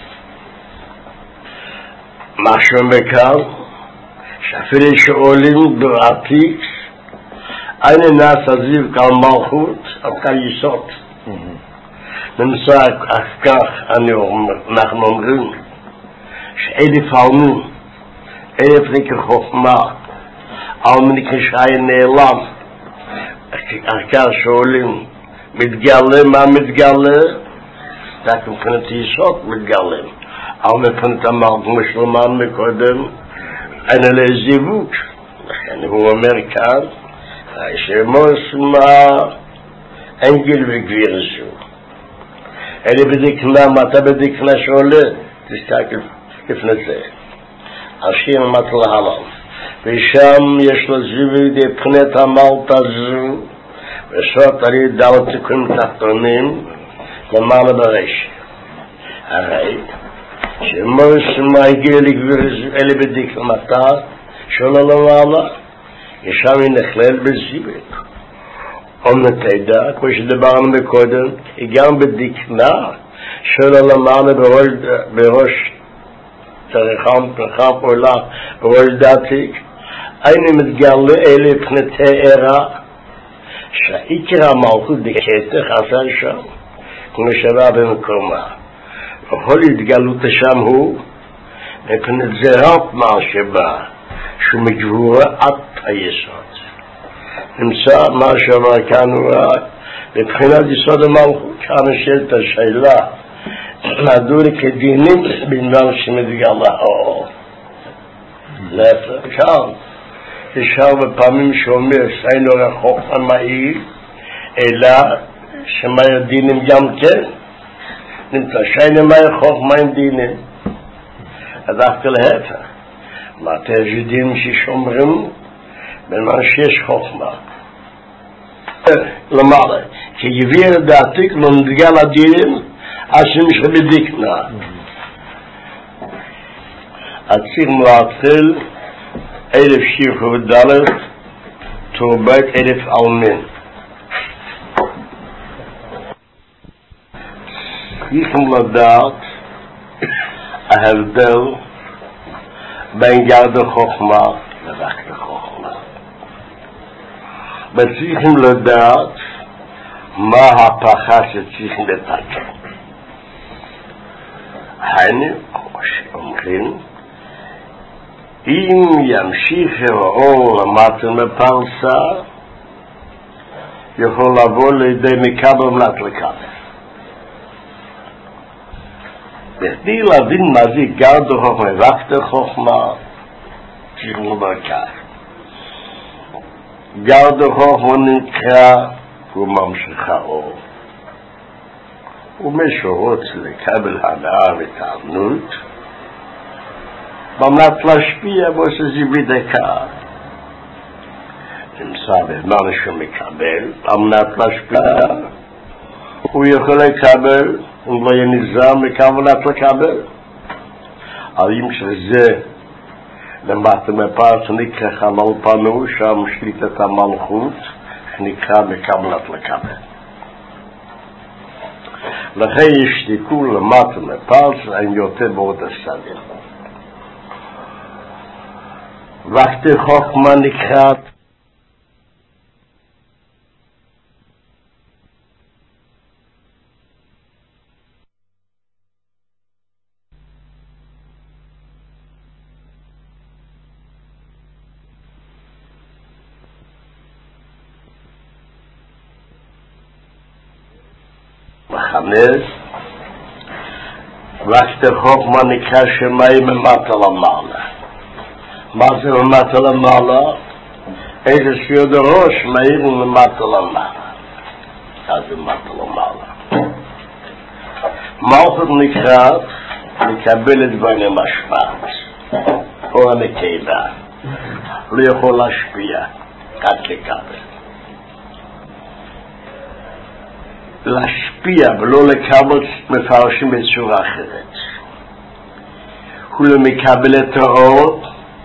מה שאומר כאן שאפילו שעולים בעתיק אין נעשה זיו כאן מלכות על כאן יסוד נמצא כך אנחנו אומרים שאלף העלמים אלף נקרא חוכמה העלם נקרא שי נעלם כך שעולים מתגלה מה מתגלה רק מבחינת יסוד מתגלה אבל מבחינת המלכות משלמן מקודם אין אלה זיווג לכן הוא אומר כאן שמוס מה אין גיל וגביר זו אלה בדקנה מתי בדקנה שעולה תסתכל לפני זה השיר מטל הלם ושם יש לו זיווג מבחינת המלכות הזו ושעות הרי דלת תיקונים תחתונים למעלה ברשע הרי שמוס מה הגיע לגביר זו אלה בדקנה מתי שעולה למעלה ישם היא נכלל בזיווג אומרת תדע כמו שדברנו מקודם גם בדקנה שעולה למעלה בראש תרחם תרחם עולה בראש דתיק אין מתגלה אלה פני תארה שהעיקר המלכות דקטר חסר שם כמו שבא במקומה וכל התגלות שם הוא מפני זרעת מה שבא שהוא מגבורה עד היסוד נמצא מה שאומר כאן הוא מבחינת יסוד המלכות כאן שאלת השאלה נדעו לי כדינים בנבל שמתגלה האור להפך כאן יש הרבה פעמים שאומר שאין לו רחוק המעיל אלא שמה דינים גם כן נמצא שאין מה רחוק מה עם דינים אז דווקא להפך מה תרגידים ששומרים במה שיש חוכמה למעלה כי יביר דעתיק לא נתגל הדינים אשר משך בדקנה הציר להתחיל אלף שיר ודלת תורבית אלף עלמין צריכים לדעת ההבדל בין גרד החוכמה לרק החוכמה וצריכים לדעת מה הפחה שצריכים לתקן היינו כמו שאומרים אם ימשיך האור למטה מפרסה יכול לבוא לידי מקבל מנת לקבל. בכדי להבין מה זה גר דחוכמה, וקטר חוכמה, צריכים לומר כך. גר דחוכמה נקרא, הוא ממשיך האור. ומי שרוצה לקבל הנאה ותענות, במנת להשפיע בו שזה בדקה. נמצא בזמן שהוא מקבל, במנת להשפיע, הוא יכול לקבל, הוא לא יהיה נזר מכוונת לקבל. האם שזה למטה מפרץ נקרא חלל פנו, שם שליטת המלכות, שנקרא מכוונת לקבל. לכן יש תיקון למטה מפרץ, אין יותר בעוד הסדר. וקטר חוכמה נקראת בחמש, וקטר חוכמה נקרא שמיים ממטה למעלה. מה זה ממטה למעלה? איזה שיוד הראש מאיר ממטה למעלה. אז זה ממטה למעלה. מלכות נקרא לקבל את בעיני משפט, או הנקבה. לא יכול להשפיע, עד לקבל. להשפיע ולא לקבל מפרשים בצורה אחרת. הוא לא מקבל את האור,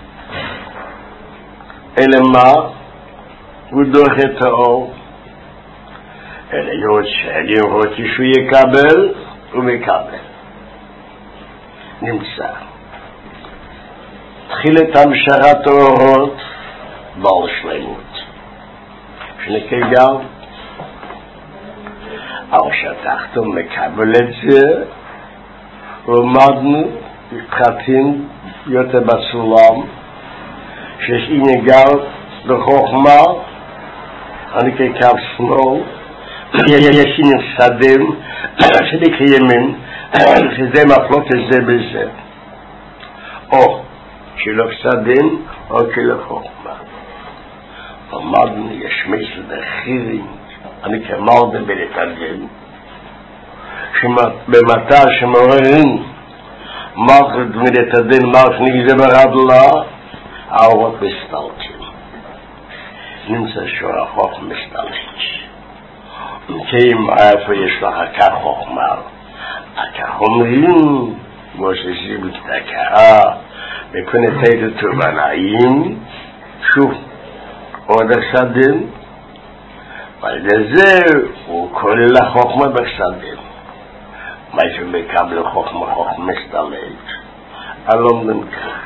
אלא מה? הוא דוח את האור. אלא יוצא, רוצה שהוא יקבל, הוא מקבל. נמצא. תחילת המשרת האורות, בעל שלמות. שנקרא אבל שהתחתו מקבל את זה, למדנו, התחתים יותר בסולם, שיש עניין גר בחוכמה, אני כקו שמאל, יש עניין שדים, שנקרא ימין, שזה מחלות את זה בזה. או כלא שדים, או כלא חוכמה. למדנו, יש מסל בחירים, אני כמלדם בלתרגם, שבמטר שמעוררים מלכות מלתרגם מלכות נגזה ברדלה, האורות מסתלקים. נמצא שור החוכמה מסתלק. כי אם איפה יש לך כך חוכמה, כך אומרים, כמו שזה בתקעה, וכנתת אותו בנעים, שוב, עוד השדים, ועל זה הוא כולל החוכמה בשדים. מה שמקבל חוכמה, חוכמה מסתלק. הלומדים כך.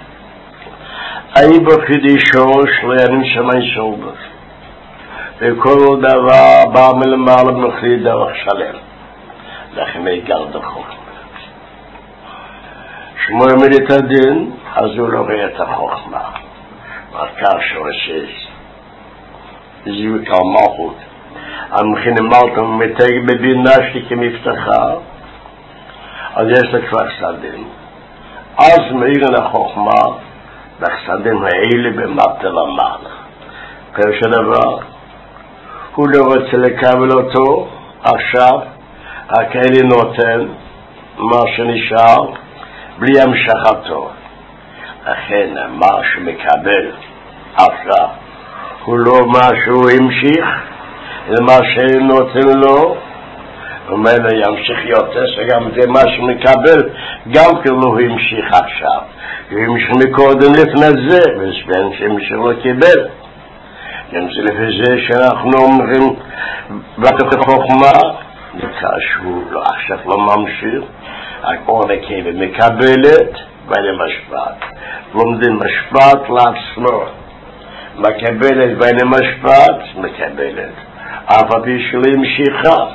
אני בחידישו שליינים שמיים שולדות. וכל דבר בא מלמעלה מחליט דרך שלם. לכן יגר דחוכמה. שמו ימד את הדין, אז הוא לא רואה את החוכמה. ועקר שורשש. זיהו כמלכות. המכין מלכות מתג בבינה שלי כמבטחה. אז יש לה כבר שדים. אז מאיר לחוכמה, בחסדים האלה במטה למעלה. פירוש הדבר, הוא לא רוצה לקבל אותו, עכשיו, הכאלה נותן מה שנשאר, בלי המשכתו. לכן, מה שמקבל עכשיו, הוא לא מה שהוא המשיך, אלא מה שנותן לו, ומאלה ימשיך יותר, שגם זה מה שמקבל, גם כי לא המשיך עכשיו. הוא המשיך מקודם לפני זה, וסבן שהמשיך לא קיבל. גם זה לפי זה שאנחנו אומרים, בתוך החוכמה, שהוא לא עכשיו לא ממשיך, הכל נקבל מקבלת, בעלי משפט. לומדים משפט לעצמו. מקבלת בעלי משפט, מקבלת. אף הפי שלא המשיכה.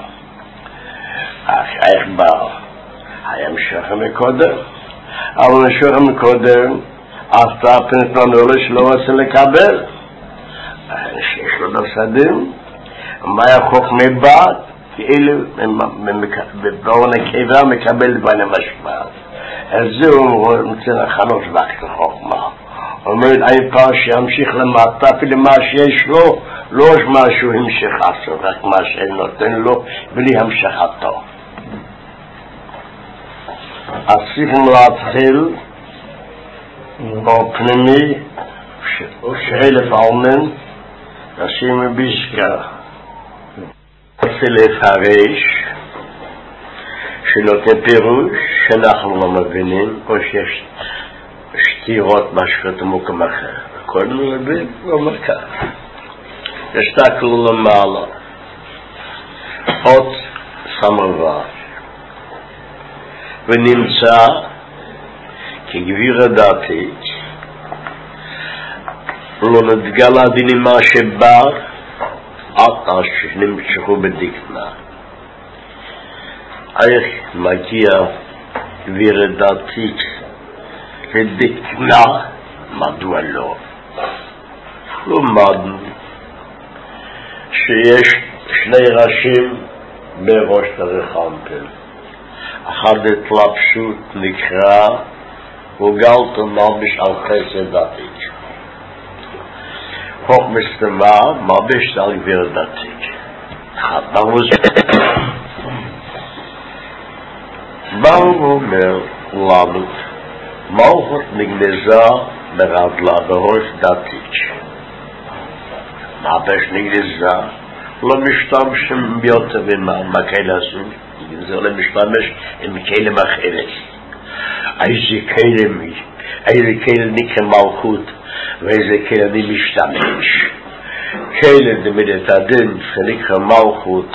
איך בא? היה משכה מקודם. אבל משכה מקודם, אף פעם פנתנו לו שלא רוצה לקבל. שיש לו בסדים, מה החוק מבא? כאילו בעורן הקיבה מקבל בין המשמעת. אז זה הוא רוצה לחנות וक्त החוכמה. אומרת, אין פעם שימשיך למטה, אפילו מה שיש לו, לא יש משהו המשך עשו, רק מה שנותן לו, בלי המשכתו. אז צריכים להתחיל בפנימי, שאלף עלמן, נשים מביסקה. רוצה לפרש, שנותן פירוש, שאנחנו לא מבינים, או שיש שתירות משקות מוקם אחר. הכל מבין, לא אומר כך. תסתכלו למעלה. עוד סמרבר. ונמצא כגביר דתית, לא נתגלה דנימה שבא, עד שנמשכו בדקנה. איך מגיע גביר דתית לדקנה, מדוע לא? למדנו שיש שני ראשים בראש הרחמפל. אחד התלבשות נקרא וגלת מלביש על חסד דתית. חוק מסתמה מלביש על גביר דתית. ברמוז ברמוז אומר לנו מלכות נגנזה ברגלה בראש דתית. מלביש נגנזה לא משתמשים ביותר מה כאלה עשו. זה לא משתמש עם כלם אחרת. איזה כלם, איזה כלם נקרא מלכות ואיזה כלם אני משתמש. כלם דמידת הדין שנקרא מלכות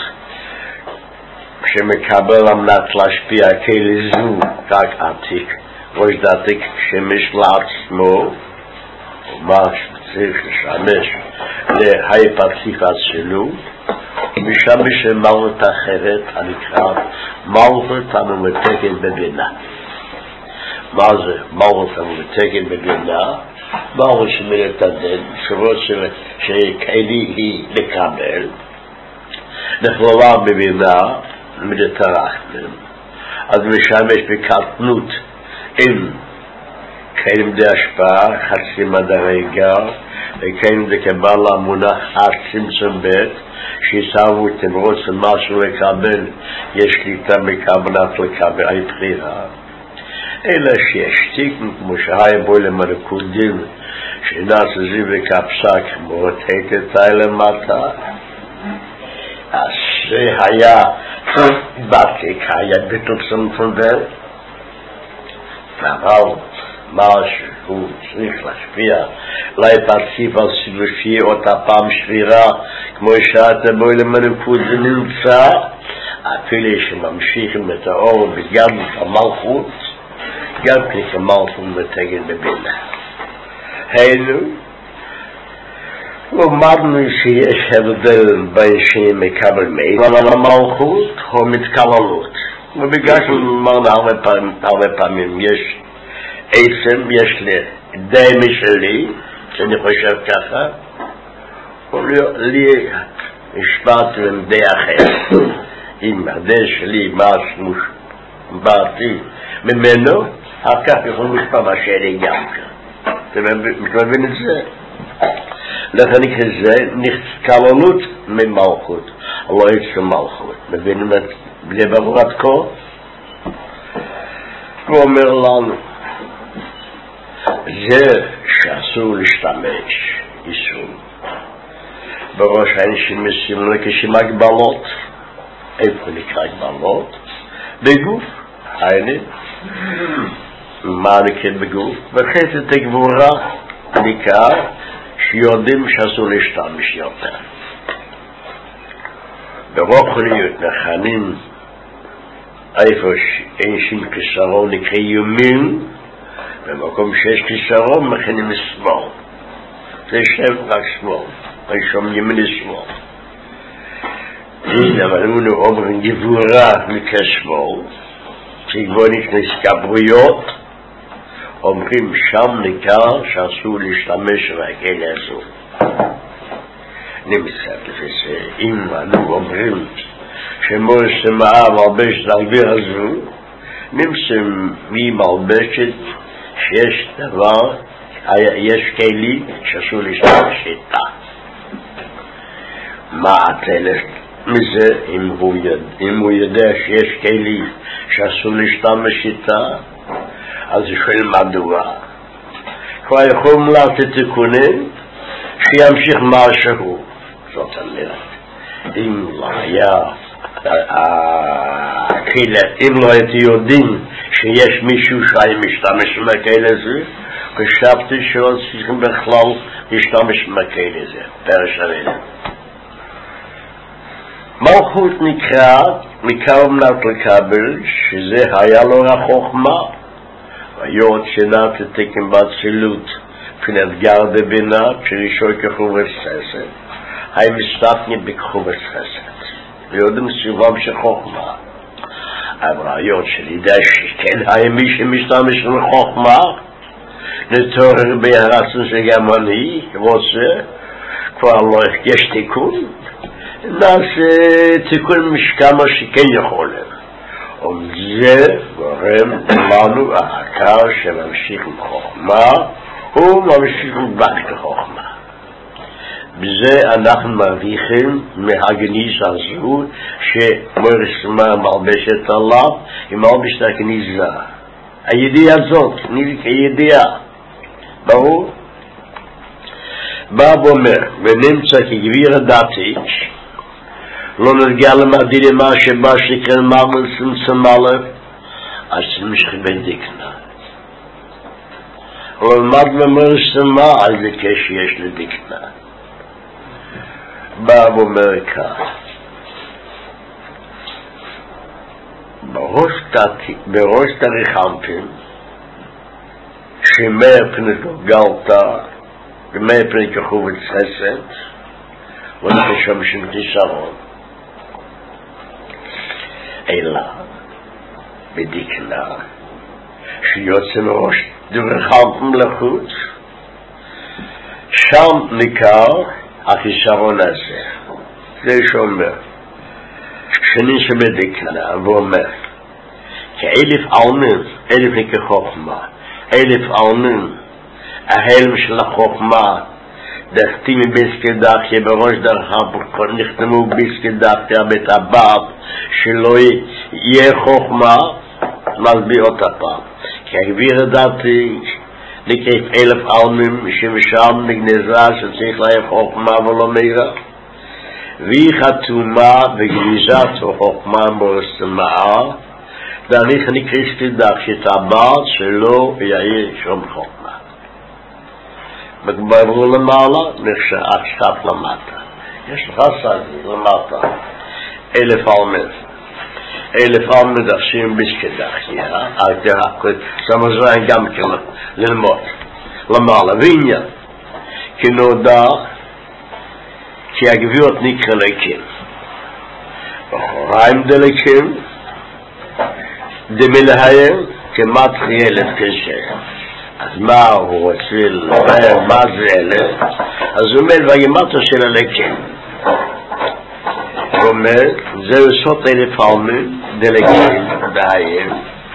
שמקבל אמנת להשפיע כלם זו רק עתיק ראש דתיק שמש לעצמו ומה שצריך לשמש להיפרטיפת שלו משמש מלכות אחרת הנקרא מלכות הממותקת בבינה. מה זה מלכות הממותקת בבינה? מלכות שמידת הדין שרוצה שכלי היא לקבל נכללה בבינה מידת הרחמים, אז משמש בקטנות עם כלים די השפעה חצי מדרגה וכלים די קבלה מונח עד צמצום בית שיסעבו תמרוץ משהו לקבל, יש שליטה מקבלת לקבל, אי בחירה. אלא שישתיק כמו שהיה בו למלכודים שנעשה זיו וכפסק מורתקת למטה. אז זה היה בתיק, היה בתוצם פונדר, אבל משהו צריך להשפיע להיפרציף על סילופי אותה פעם שבירה כמו שאתה בו למלכות זה נמצא אפילו שממשיכים את האור בגלל המלכות גם כמלכות מתגן בבינה. היינו למדנו שיש הבדל בין שמקבל מעבר למלכות או מתקללות ובגלל שאמרנו הרבה פעמים יש עצם, יש לי די משלי, שאני חושב ככה, לי השפעתי עם די אחר. אם הדי שלי משהו באתי ממנו, אחר כך יכול לשפע מה שלי גם כאן. אתם מבין את זה? לכן נקרא זה נתקללות ממלכות, לא עצם מלכות. מבינים את בלי ברור עד כה? הוא אומר לנו, זה שאסור להשתמש איסור בראש האנשים משימו לכשם הגבלות. איפה נקרא הגבלות? בגוף העניין מה נקרא בגוף? בחסד הגבורה נקרא שיודעים שאסור להשתמש יותר. ברוחניות מכנים איפה אין שם כיסרון נקרא יומין, במקום שיש כיסרון מכנים שמאל. זה שם רק שמאל, ראשון ימין שמאל. הנה, אבל אנו אומרים גבורה נקרא שמאל, שגבורה נכנס גבריות, אומרים שם נקרא שאסור להשתמש רגל הזו. נמצא לפי זה, אם אנו אומרים שמורס מעם מלבשת הגביר הזו, נמצא מי מלבשת שיש דבר, יש כלי שאסור להשתמש איתה. מה התלת מזה, אם הוא, יודע, אם הוא יודע שיש כלי שאסור להשתמש איתה, אז הוא שואל מדוע. כבר יכולים לתת תיקונים שימשיך משהו. זאת אומרת, אם לא היה אם לא הייתי יודעים שיש מישהו שהיה משתמש בכלי הזה, חשבתי שלא צריכים בכלל להשתמש בכלי הזה, פרש המילה. מלכות נקרא מקרב מנת לקבל, שזה היה לו החוכמה, והיות שנתתיקים באצילות פנת גר בבינה, פרישוי כחובץ חסד, היי מסתפנים בכחובץ חסד. ויודעים סביבם של חוכמה. אבל היות שלידע שכן היה מי שמשתמש בחוכמה, נתעורר בהרצון שגם אני רוצה, כבר לא יש תיקון, נעשה תיקון כמה שכן יכולים. וזה גורם לנו העקר שממשיך בחוכמה, הוא ממשיך בבקת חוכמה. בזה אנחנו מרוויחים מהגניס הזו שמורס מעם מלבשת עליו, היא מלבשת הגניזה. הידיעה הזאת, נזק הידיעה. ברור? בא ואומר, ונמצא כגביר הדתי, לא נרגע למדידי מה שבא שקרן מרמל סמצם אלף, אז משכי בדיקנה. לא למד ממורס מה, על זה כשיש לדיקנה. בא ואומר כך, בראש תריחמפים, שמאיר פני גלתה, ומאיר פני כחובץ חסד, ונחשם שם חיסרון. אלא, בדיקנה, שיוצא מראש תריחמפים לחוץ, שם ניכר, החיסרון הזה. זה שאומר, שני שבדקנה, ואומר, כאלף עלמים, אלף נקי חוכמה, אלף עלמים, ההלם של החוכמה, דחתי מבסקדחיה, בראש דרכה, נחתמו בסקדחיה, בית הבב, שלא יהיה חוכמה, מסביר אותה פעם. כי הגביר הדעתי, נקראת אלף עלמים שמשם נגנזה שצריך להם חוכמה ולא מהירה, והיא חתומה בגניזת חוכמה מורסמאה, דניך נקרא סקדח שתעבד שלא יהיה שום חוכמה. מגברנו למעלה, נחשב עכשיו למטה. יש לך סגי למטה, אלף עלמים. אלף עלמים מדרשים בסקדחיה, סמזריים גם כן ללמוד, למעלה, ועניין, כי נודע, כי הגביעות נקרא לקים, בחוריים דלקים, דמלהיים, כמתחי אלף קשה. אז מה הוא רוצה לומר, מה זה אלף? אז הוא אומר, והגימטו של הלקים. הוא אומר, זהו סות אלף עלמים, דלקים, דהיים,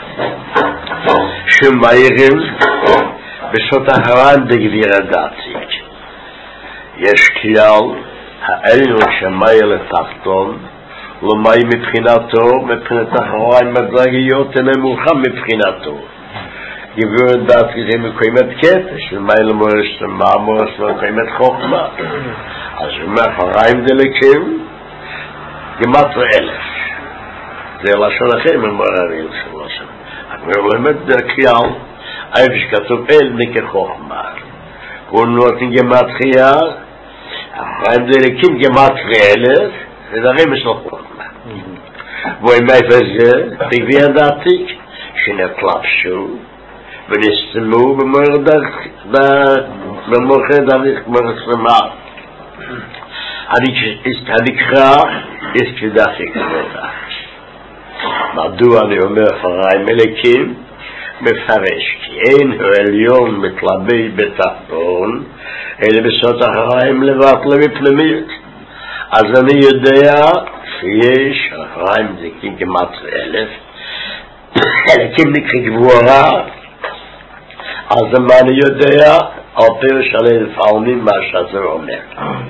שמאירים בסות החרן בגביר הדעתי. יש כלל, העליון שמאיר לתחתון, לא מאיר מבחינתו, מבחינת החרן מדרגיות, נמוכה מבחינתו. גביר הדעתי זה מקיימת קטע, שמאיר למורס מה, מורס מקיימת חוכמה. אז הוא אומר, חריים דלקים, גמטו אלף. זה לשון אחר ממוררים של לשון. אבל הוא באמת דרכיאל, איפה שכתוב אל נקה חוכמה. הוא נותן גמטריה, החיים דלקים גמטריה אלף, זה דברים של חוכמה. והוא אומר איפה זה, בגבי הדעתי, שנתלבשו, ונסתמו במורכי דריך מרסמה. הנקרא, יש כדחי כבודה. מדוע אני אומר חריים מלכים? מפרש כי אין העליון מתלבש בתחתון, אלה בסוד אחריים לבטלה בפנימיות. אז אני יודע שיש אחריים זיקים כמעט אלף, אלקים נקרא גבורה, אז מה אני יודע? על פירוש עלי לפעמים מה שזה אומר.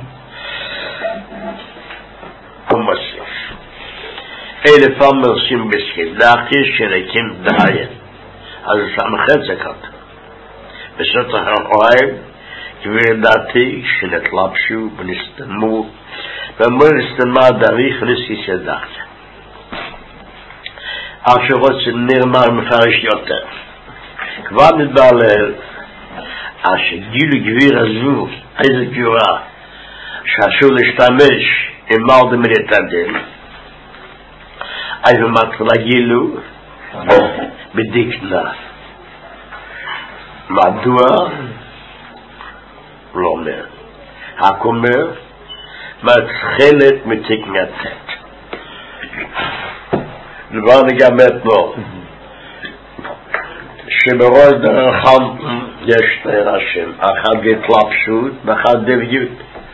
הוא מוסיף. אלה פעם מרשים בסחידקי שרקים דיין. אז סמכת זה כתוב. בסוד אחריים כבר דעתי שנתלבשו ונסתמו ואמרו נסתמה דריך וסיסי דעת. עכשיו רוצה נרמר מפרש יותר. כבר מתברר שגילו גביר הזו, איזה גבורה שאסור להשתמש עם מלדה מלתדל, איזה מתחילה גילו בדיקנה. מדוע? לא אומר. רק אומר מתחילת מתקנתת. דבר נגמת לו שבראש דרכם יש שתי ראשים, אחד התלבשות ואחד דביות.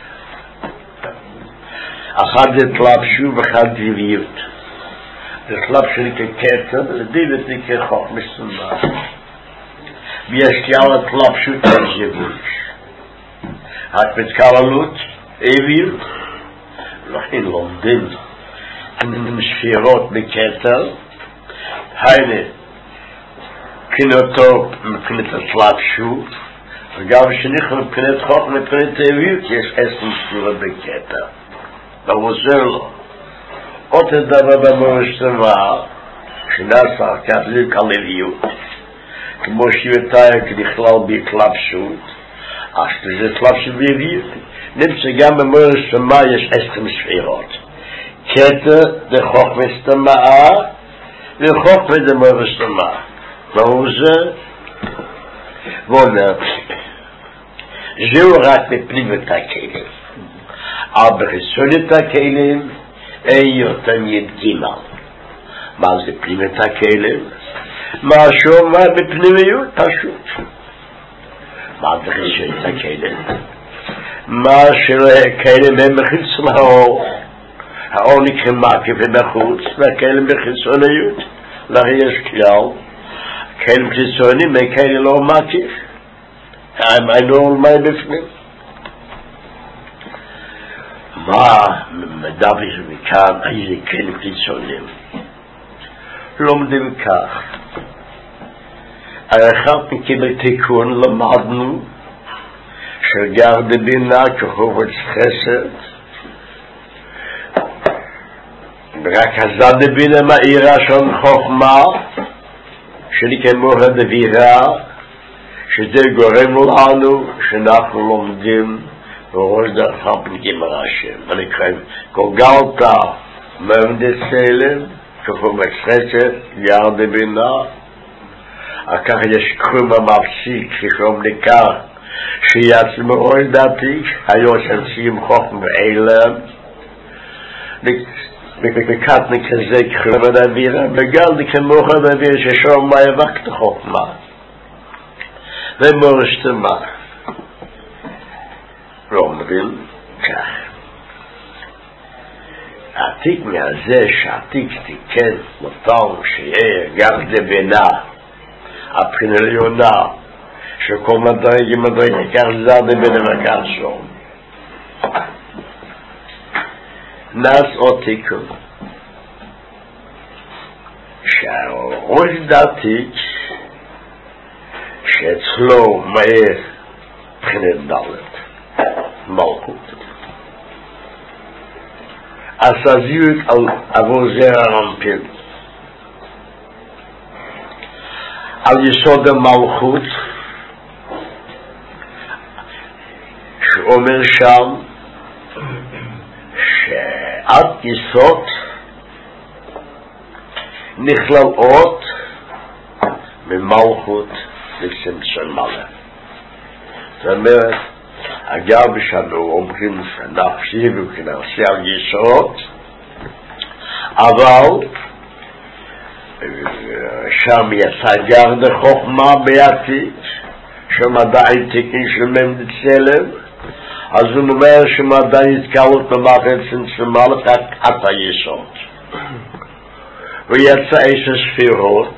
אחד התלבשות ואחד דביות. התלבשות כקטע ודביות כחוק מסומר. ויש כלל התלבשות הזבוש. רק מתקללות אביות. לכן לומדים עם ספירות בקטע. היינה מבחינתו, מבחינת התלבשות, וגם שנכון מבחינת חוק, מבחינת אביות, יש עשר ספירות בקטע. ועוזר לו. עוד דבר במורשתמה, שנעשה כתליק על אביות, כמו שיותר כנכלל בהתלבשות, אז זה התלבשות באביות. נמצא גם במורשתמה יש עשר ספירות. קטע זה חוק מסתמה, וחוק זה מורשתמה. והוא זה, ואומר, זהו רק בפנימיות הכלים. אבל בחיצוניות הכלים, אין יותר ידגימה. מה זה פנימיות הכלים? מה שאומר בפנימיות פשוט. מה זה חיצוניות הכלים? מה שהכלים הם בחיצון האור. האור נקרא מקיף בחוץ, והכלים בחיצוניות. לכן יש כלל. כלים חיצוניים וכלים לא מקיף. האור מה בפנים. מה מדבר מכאן איזה כלים חיצוניים? לומדים כך. האחד מקיבל תיקון למדנו שגר בבינה כחובץ חסד רק הזד בבינה מאירה שם חוכמה שנקרא הדבירה שזה גורם לנו שאנחנו לומדים וראש דרכם פניגים הרשם ונקרא גולגלת מעמד סלם כחובץ חסד גר בבינה אחר יש קרום המפסיק ששום נכר שיעצמו ראש דעתי היו שעצים חוכם ואילם בקט נכזה קרום הדבירה בגל נקמוך הדביר ששום מה יבקת חוכמה ומורשתמה לא אומרים כך העתיק מהזה שעתיק תיקן מותר שיהיה גם דבינה הבחינה ליונה שכל מדרג עם מדרג יקר זר דבינה וקר שום נס עוד תיקון שהראש דעתיק שאצלו מהר בחינת דלת מלכות הסזיות על עבור זרע הרמפיל על יסוד המלכות שאומר שם שעד יסוד נכלל עוד ממלכות לצמצום מלא. זאת אומרת אגב שאנו אומרים שנפשי וכנעשי על יסוד אבל שם יצא גר דחוכמה ביעתיק שם עדיין תיקין של ממד צלם אז הוא אומר שמדעי התקלות במערכת צמצמלת עד היסוד. ויצא עשר ספירות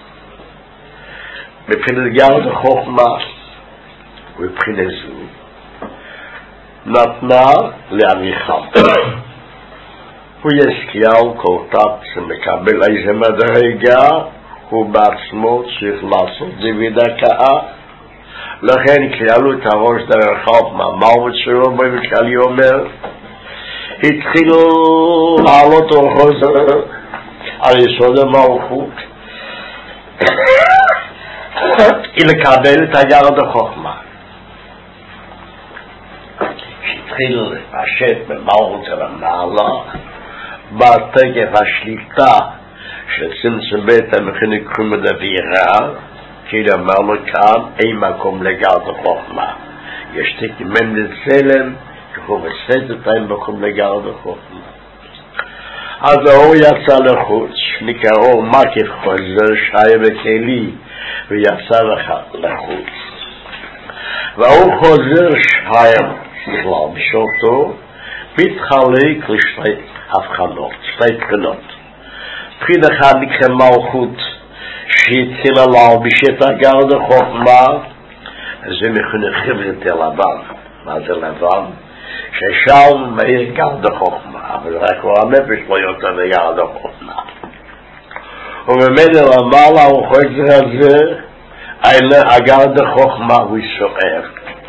מבחינת גרד החוכמה ובבחינת זו נתנה לעריכה. הוא יזכיהו כל תת שמקבל איזה מדרגה הוא בעצמו צריך לעשות דוד הקאה. לכן קריאלו את הראש דרך חוכמה. מהו מצורו במקלי אומר? התחילו לעלות אור חוזר על יסוד המלכות היא לקבל את הגרד החוכמה. שהתחילו לפשט במלכות המעלה בתקף השליטה של צמצום בית המכין קרום הדבירה, כי אמר לו כאן אין מקום לגרד החוכמה. יש תקמן לצלם ככה בסט אותם מקום לגרד החוכמה. אז האור יצא לחוץ, נקראו מקיף חוזר שהיה בכלי ויצא לחוץ. והאור חוזר שהיה בכלל בשעותו מתחלק לשתי הבחנות, שתי בחינות. בחינה אחת נקרא מלכות שהתחילה להלביש את הגרד החוכמה, זה מכונה חברת לבן. מה זה לבן? ששם מאיר גרד החוכמה, אבל רק הוא הנפש לא יותר לגרד החוכמה. ובמילא למעלה הוא חוזר על זה, הגרד החוכמה הוא סוער.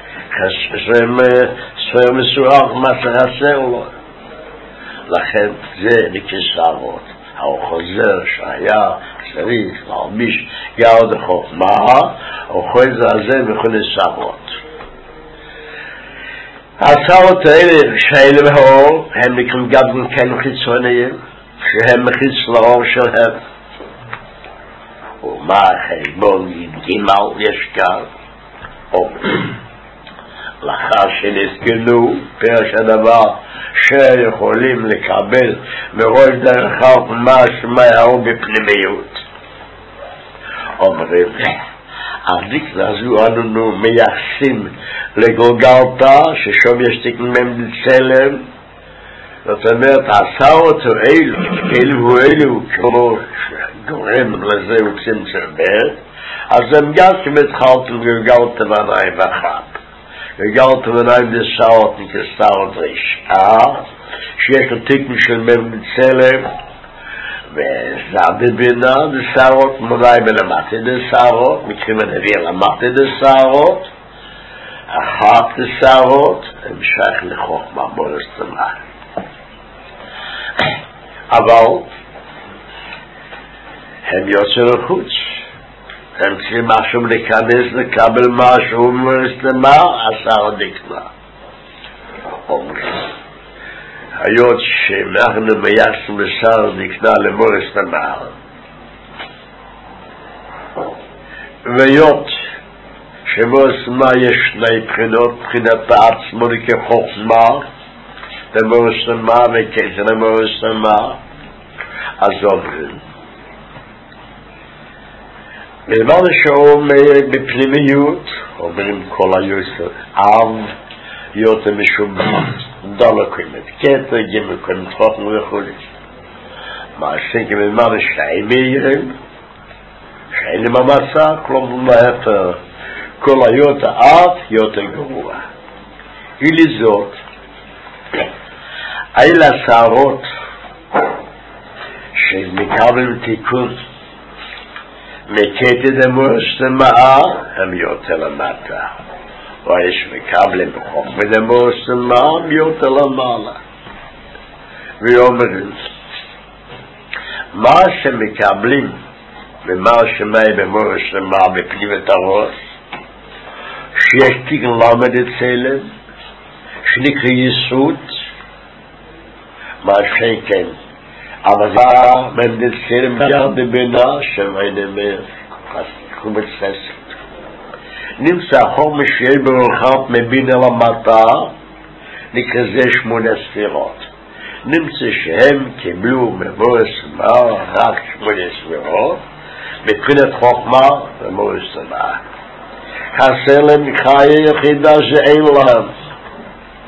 סוער מסוער מה שחסר לו. לכן זה נקסרות. הוא חוזר שהיה צריך להלביש גרד החוכמה, הוא חוזר על זה מכונה סערות. הסערות האלה שאלה מהאור הם נקראים גם כן חיצוניים שהם מחוץ לאור שלהם. ומה חשבון גימל יש כאן? לאחר שנסגנו פרש הדבר שיכולים לקבל מראש דרך חוכמה שמעהו בפנימיות. אומרים אז נקזזו אנו מייחסים לגולגלתה ששום יש תקנם לצלם. זאת אומרת הסערות האלו אלו אלו כמו גורם לזה וצמצם בית, אז הם גם כמתחלתם גולגלתה בניים אחת. גולגלתה בניים זה סערות נקרא סערות רשעה שיש לו תקן של מם לצלם וזעד בינה זה סערות מולי ולמטה זה סערות מקרים הנביא למטה זה סערות אחת זה סערות הם שייך לחוכמה בורסטמה. אבל הם יוצא לחוץ, הם צריכים משהו להיכנס לקבל משהו בורסטמה, הסערות דקנה. אומרים היות שאנחנו מייחסים לסערות דקנה למורסטמה, והיות שבורסטמה יש שני בחינות, בחינת בעצמו כחוכמה למורסטמה וכסר למורסטמה, אז אומרים בזמן שהוא בפנימיות אומרים כל היוסר אב יותר משובח דלקוים את קטע גימל קודם חוכמה וכו'. מה שכן בזמן שי מהירים שאין לי ממצא כלומר להפר כל היותר אב יותר גרוע. היא לזאת אלה סערות שמקבלים תיקון מקטע דמורסטמה הם יותר למטה, ויש מקבלים חוכמה דמורסטמה הם יותר למעלה. ואומרים מה שמקבלים ומה שמאי במורסטמה בפנימיות הראש שיש תיקן למד אצלם שנקרא יסוד מה שכן אבל זה מנדצלם ירד בינה שמי נמר חומת חסד נמצא חום שיהיה ברוחת מבין אל המטה נקרא זה שמונה ספירות. נמצא שהם קיבלו ממורסמה רק שמונה ספירות מבחינת חוכמה ומורסמה חסר להם חיי יחידה שאין להם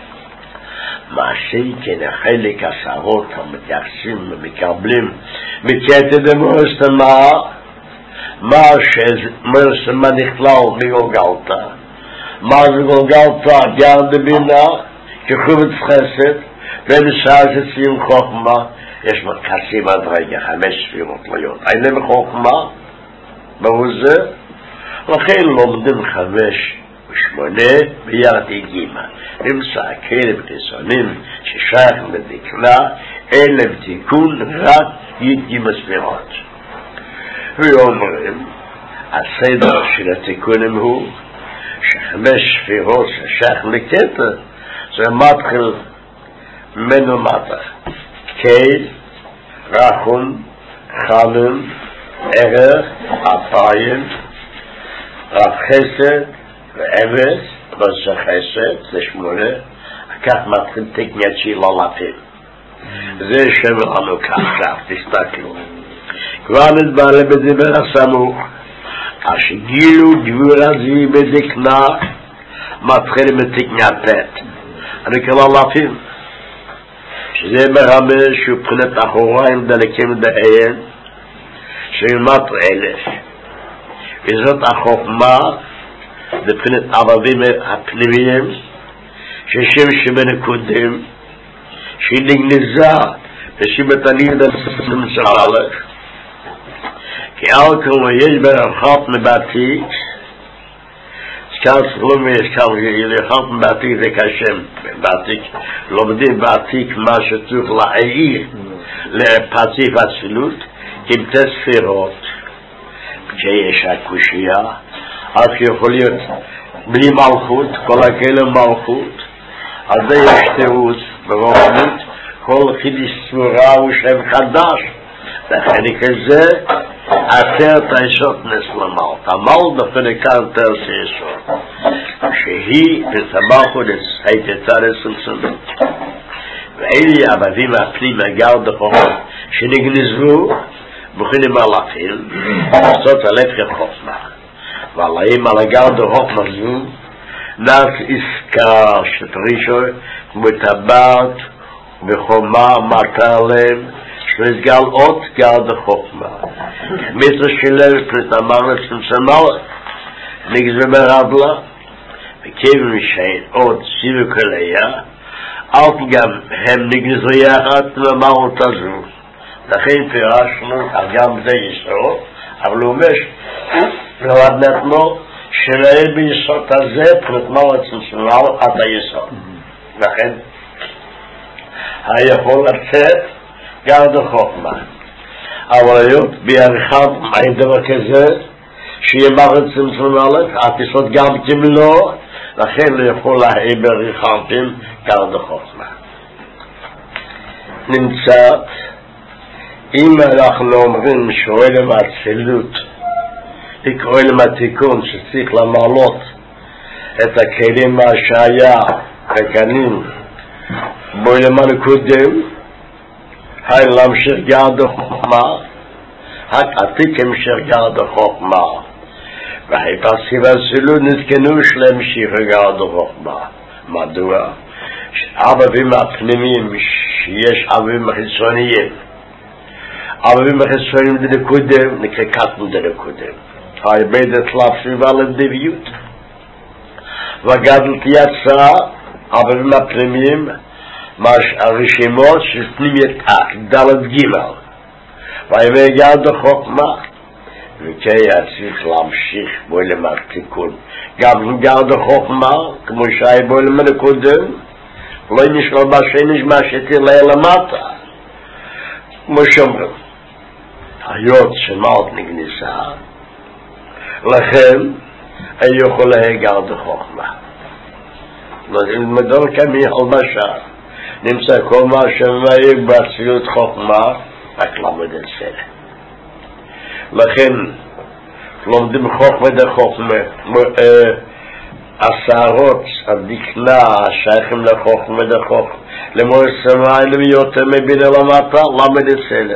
שכן החלק הסערות המתייחסים ומקבלים מקטע דמורסמה מה שמורסמה נכלל בגולגלתה מה זה גולגלתה גם בבינה כחובץ חסד ומשעה שציום חוכמה יש מקסים עד רגע חמש ספירות להיות אין בחוכמה ברור זה לכן לומדים חמש ושמונה בירתי גימה נמצא כאלה בחיסונים ששייך לדקלה אלף תיקון רק ידגימה ספירות ואומרים הסדר של התיקונים הוא שחמש ספירות ששייך לקטע זה מתחיל מנו מטה קייל, רחום, חנם, ערך, אפיים רב חסד ואבס וזה חסד זה שמונה כך מתחיל תקניית שהיא לא לפים זה שבר לנו עכשיו תסתכלו כבר נדבר בדיבר הסמוך שגילו גבול הזה בדקנה מתחיל מתקניית פת אני קרא לפים שזה מרמז שהוא בחינת אחוריים דלקים דהיין שילמת אלף וזאת החוכמה בבחינת ערבים הפנימיים ששם שבנקודים שהיא נגנזה ושבתנים דלסמסרלך כי על כמו יש ברחת מבעתיק כאן סכום וישכם יחת מבעתיק זה כשם בעתיק לומדים בעתיק מה שצריך להעיר לפציף הצלות כמתי ספירות כשיש הקושייה אז יכול להיות בלי מלכות כל הכאלה מלכות אז זה יש תירוץ ברוחנית כל חידיש ספורה הוא שם חדש לכן כזה עשרת היסוד נסלמות המל בפנקן תרס יסוד שהיא בסמכות הייתה רסלסלות ואלה העבדים הפנים הגר דחומה שנגנזו בוחנים אלפים לעשות הלב כחוכמה ועליים על הגר דחומה זו נס עסקה שפרישו כמו טבעת וחומה מטר להם שנסגל עוד גר דחוכמה מיתו שלה פרט אמר לצמצמל נגזו מרבלה וכיוון שאין עוד סיבו כליה אל גם הם נגזו יחד למרות הזו לכן פירשנו גם זה יסוד אבל הוא אומר לבד נתנו שלהם ביסוד הזה פרט אמר לצמצמל עד היסוד לכן היכול לצאת גר דחוכמה אבל היום בירחב אין דבר כזה שיהיה מרד צמצמלת התיסוד גם תמלוא לכן לא יכול להעיר ברחבים גר דחוכמה נמצא אם אנחנו אומרים שואל מהצלות לקרוא למתיקון שצריך למעלות את הכלים מה שהיה הקנים בו למען קודם היי להמשיך גר דחוכמה רק עתיק המשך גר דחוכמה והי פסיב הסילו נתקנו שלהמשיך גר דחוכמה מדוע? ערבים הפנימיים שיש ערבים חיצוניים ערבים חיצוניים דנקודם נקרא קטן דנקודם היי בית סלאפים ועל הדביות וגדלת יצא ערבים הפנימיים מש הרשימות של פנימיית אך דלת גימל והימי גר דחוכמה וכי צריך להמשיך בו למר תיקון גם גר דחוכמה כמו שהיה בו למר קודם לא נשאר בשני מה שתראה למטה כמו שאומרים היות שמalt נגניסה לכן היו יכולה גר דחוכמה מדור כמי הלבשה נמצא כל מה שמעיק בהציות חוכמה רק למד את זה לכן לומדים חוכמה דחוכמה הסערות הדקלה השייכים לחוכמה דחוכמה למורסמה אלמיותר מבינה למטה למד את זה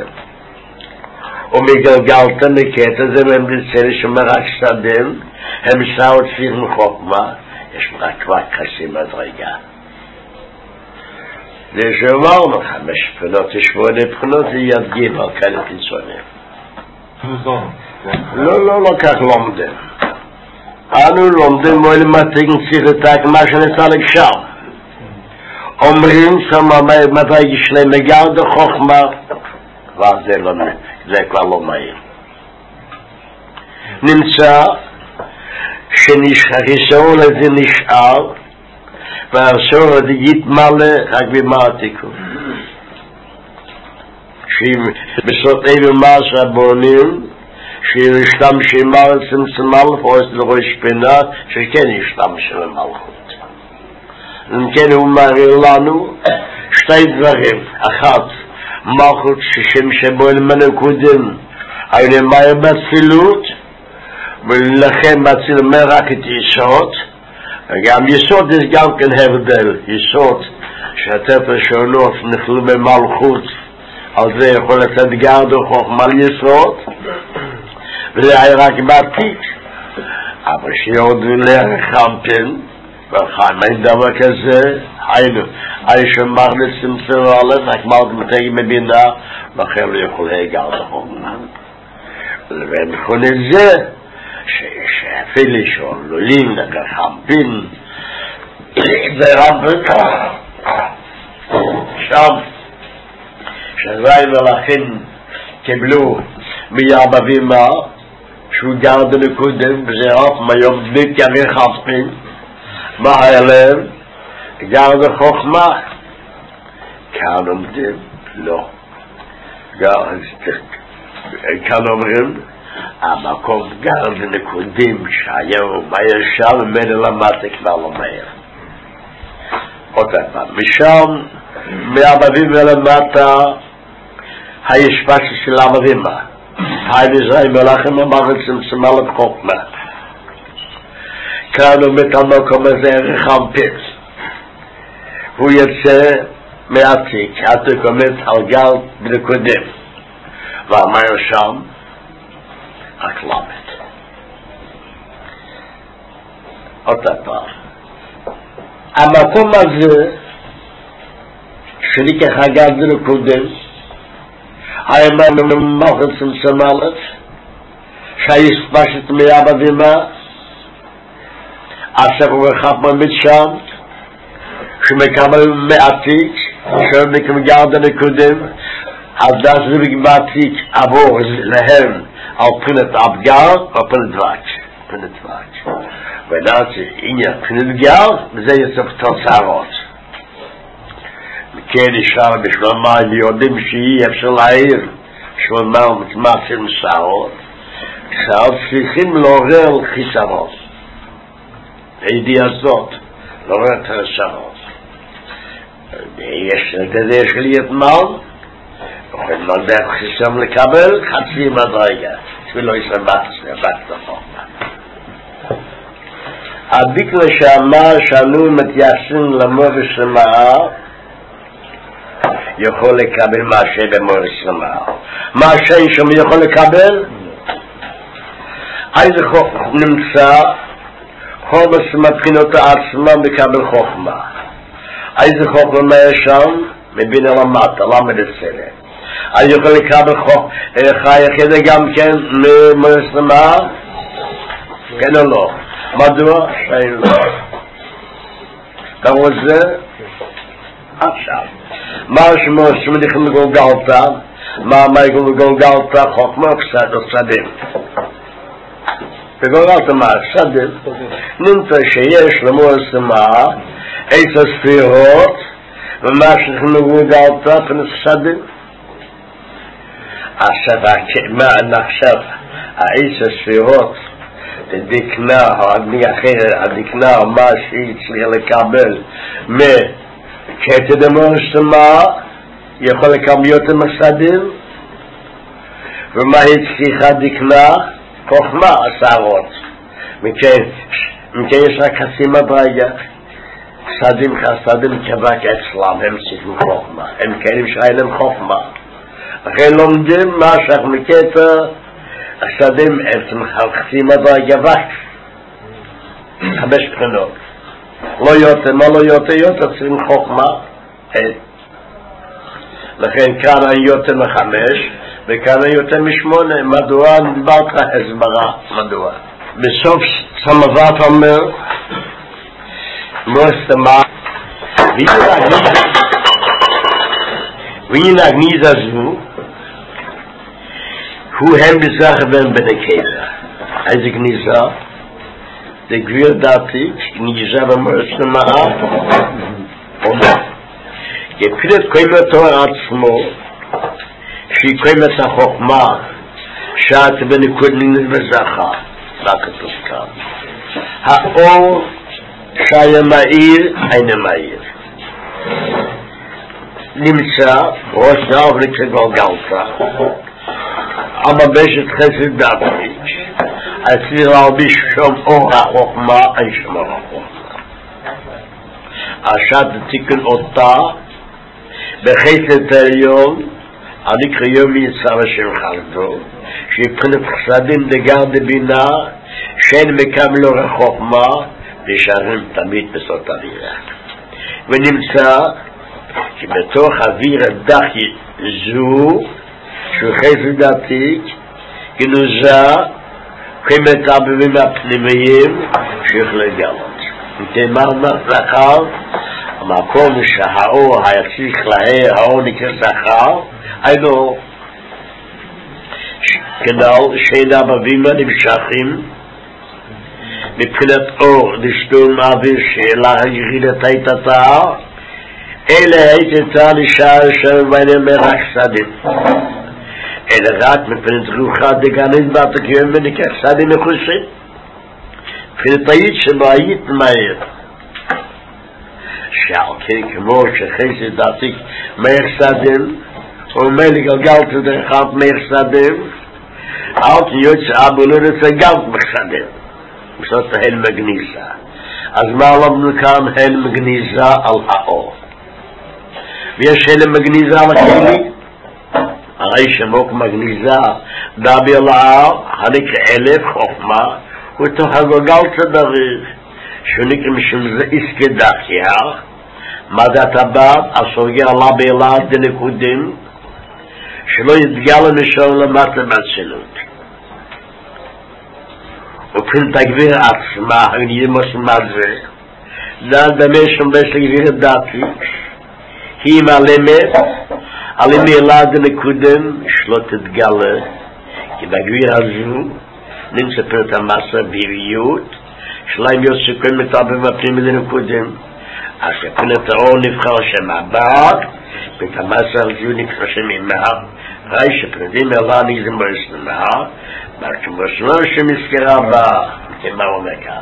ומגלגלת מקטע זה ממד את זה שמרק סדם הם שעוד פיך מחוכמה יש רק כבר קסים עד רגע זה שאמרנו, חמש בחינות, שמונה בחינות, זה ידגים על כאלה חיצונים. לא, לא, לא כך לומדים. אנו לומדים מועלים מתאים צריך לתק מה שנצא לגשם. אומרים שם מתי יש להם מגרד החוכמה, ואז זה לא, זה כבר לא מהיר. נמצא שהחיסרון הזה נשאר, והחיסרון הזה יתמלא רק במה התיקון. שבסוד איבר מעש הבונים, שישתמשים על צמצמל פרוס לראש פינה, שכן ישתמשים למלכות. וכן הוא מראה לנו שתי דברים. אחת, מלכות ששם שבו למנקודים, היו למהר בצילות, ולכן בציל אומר רק את יסוד, וגם יסוד יש גם כן הבדל. יסוד שהתפר שונות נכלו במלכות, על זה יכול לתת גרד או חוכמה על יסוד, וזה היה רק בעתיד. אבל שיורדו לרחמפן, וחיים אין דבר כזה, היינו, היה שמר לצמצם עליו, רק מלכות מתגי מבינה, לכן לא יכול להגרד או חוכמה. ובכל זה, שאפילו שעולולים לרחמפן, זה רמפן, שם, שזי ולכן קיבלו מירבבימה שהוא גרד נקודם וזה רב מיום דמיק ירי חפים מה היה להם? גרד חוכמה כאן עומדים? לא כאן אומרים המקום גרד נקודים שהיום מהר שם ומנה למטה כבר לא מהר עוד פעם משם מירבבים ולמטה הישפש של המרימה היי מלאכם אמר צמצמה לחוכמה כאן עומד המקום הזה רחמפן הוא יצא מעתיק עתיק עומד על גל בנקודם ואמר שם הקלמת עוד פעם המקום הזה שניקח הגל בנקודם היה מלכות צמצמלת שהיספשת מירבבימה אשר הוא רחב ממד שם שמקבל מעתיק שמקבל גרד הנקודם אז זה בעתיק עבור להם על פנת אבגר או פנת דבק פנת דבק ונעצי עניין פנת גר וזה יצוף תוצרות כן ישר בשביל מים ויודעים שיהיה אפשר להעיר בשביל מים מתמצים שערות שערות צריכים לעורר חיסרות הידיעה זאת לעורר את השערות יש כזה יש לי את מים וכן מלבך חיסם לקבל חצי מדרגה שלא ישמח בת לחוכמה הדקלה שאמר שאנו מתייחסים למורש למער יכול לקבל מה שבמורש למער מה שם יכול לקבל איזה חוכמה נמצא חומס מבחינות העצמה מקבל חוכמה איזה חוכמה שם מבין למטה למד אצלה אני יכול לקבל חוכמה חי יחידה גם כן ממורש למער כן או לא מדוע? שאין לא כמה זה? עכשיו מה שמו שמניחים לגולגלתה מה מה לגולגלתה חוכמה קצת וצדים בגולגלתה מה? צדים נמצא שיש למורס למער עשר ספירות ומה שניחים לגולגלתה פנס צדים עכשיו מה נחשב העשר ספירות הדקנה או הדקנה או מה שהיא צריכה לקבל מקטע דמורש למער יכול לקבל יותר מסדים ומה היא צריכה דקנה? חוכמה עשרות מכן יש רק חצי מדרגה סדים חסדים כבק אצלם הם צריכים חוכמה הם כאלה שאין להם חוכמה אחרי לומדים מה שאנחנו מקטע הסדים עצם חצי מדרגה רק חמש בחינות לא יותר, מה לא יותר, יותר צריכים חוכמה לכן כאן אני יותר מחמש, וכאן אני יותר משמונה. מדוע? נדברת הסברה. מדוע? בסוף סמבת אומר, לא הסתמה, והנה הגניזה זו, הוא הם בזרח בן בני קהילה. איזה גניזה? זה גביר דעתי, גניזה במרסמה, אומר, יפינת קיימתו עצמו, שהיא קיימת החוכמה, שעת בנקודנין וזכה, מה כתוב כאן? האור שהיה מאיר, אינה מאיר. נמצא, ראש נעב לקגולגלתה, אבל בשת חסד דעתי, אצלי להרביש שום אור החוכמה, אין שום אור החוכמה. השעת תיקן אותה, בחסד העליון, אני כיום יצר השם חלדו, שבחינת חסדים דגר דבינה, שאין מקם לו רחוכמה, נשארים תמיד בסוד אווירה. ונמצא כי בתוך אוויר הדחי זו, שהוא חסד עתיק, גנוזה, קיימת הבבים הפנימיים, שיכול לגלות. כמר זכר, המקום שהאור היציך להר, האור נקרא זכר, היינו כנל שאין הבבים הנמשכים, מבחינת אור לשתום אוויר שאלה הירידת הייתה, אלה הייתה לשער שם ואין מרח סדים. אלא רק מבחינת רוחה דגנית בתקיום וניקח סדים מחוסים. מבחינת היית שבו היית מהר. שעל כן כמו שחסד דעתיק מרח סדים, הוא אומר לגלגלת דרכת מרח סדים, אל תהיות שאבו לא רוצה גלת מחסדים. זאת הן מגניזה. אז מה למדנו כאן? הן מגניזה על האור. ויש הן מגניזה על הכלי. הרי שמוק מגניזה דבי על האור, הנקרא אלף חוכמה, ותוך הגוגל תדריך, שהוא נקרא משום זה עסקי דחיה, מדת הבא, הסוגיה עלה באלעד דנקודים, שלא יתגלה משום למטה בעצילות. ובחינת הגביר עצמה, אני מוסמד זה, זה דמי שומבש לגביר דעתי, היא מעלמת, עלי מילד נקודם, שלא תתגלה, כי בגביר הזו, נמצא פרט המסה ביריות, שלהם יוסקוים מטעבים הפנימי לנקודם, אז כפנת האור נבחר שם הבא, פרט המסה הזו נבחר שם אימה, ראי שפרדים אלה נגזם ברסנמה, כמו שלא שמזכרה בה, כמה אומר כאן.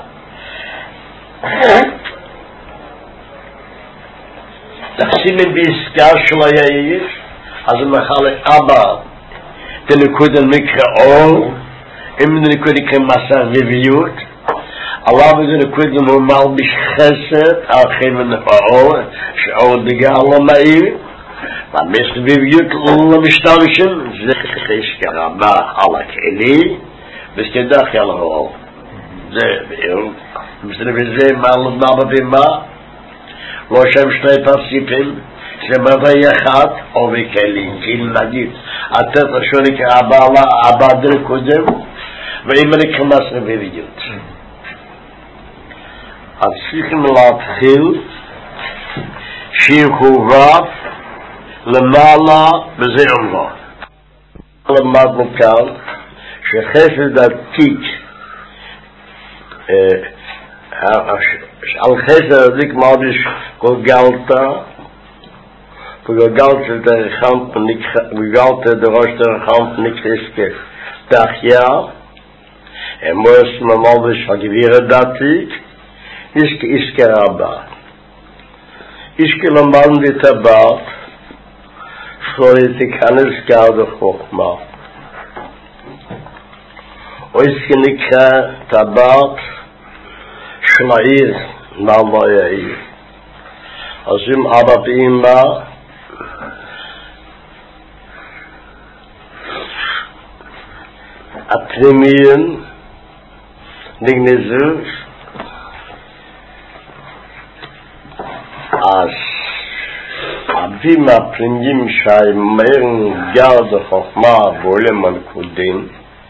תחסימים בעסקה של היעיר, אז הוא מחל אבא, תנקוד המקרא אור, אם נקוד יקרה מסע רביעות, עליו זה נקוד הוא מלביש חסד, על חייבן האור, שאור דגה לא מאיר, והמסע רביעות לא משתמשים, זה חשקה רבה על הכלי, וסתדח על האור. זה באיר, מסתכל בזה מה לבנה בבימה, לא שם שני פרסיפים, זה מביא אחד, או בכלי, כאילו נגיד, התת השוני כעבא דרך קודם, ואם אני כמס רביעיות. אז צריכים להתחיל שיר חובה למעלה בזה אומרו. למדנו כאן שחסד עתיק על חסד עתיק מרגיש גולגלתה וגולגלתה דרכם וגולגלתה דראש דרכם נקרסקף תחיה אמורס ממלבש הגביר דעתיק איסקי איסקי רבה איסקי למדנו דתבת שלא תיכנס גר בחוכמה איסקי נקרא תבת של העיר נעמה העיר אז אם אבא ואמא הפנימיים נגנזו אז הכספים הפנימיים שהאמרים גרד החוכמה בעולם הנקודים,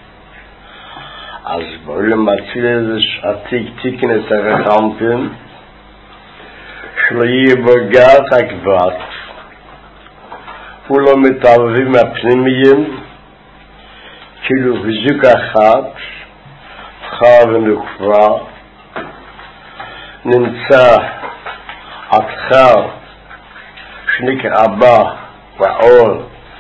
אז בעולם הציל עתיק תיקן את הרחמתם, שלא יהיה בגרת הגבת, ולא מתערבים הפנימיים, כאילו בזוק אחת, חר ונקבה, נמצא התחר שנקרא בה ועון,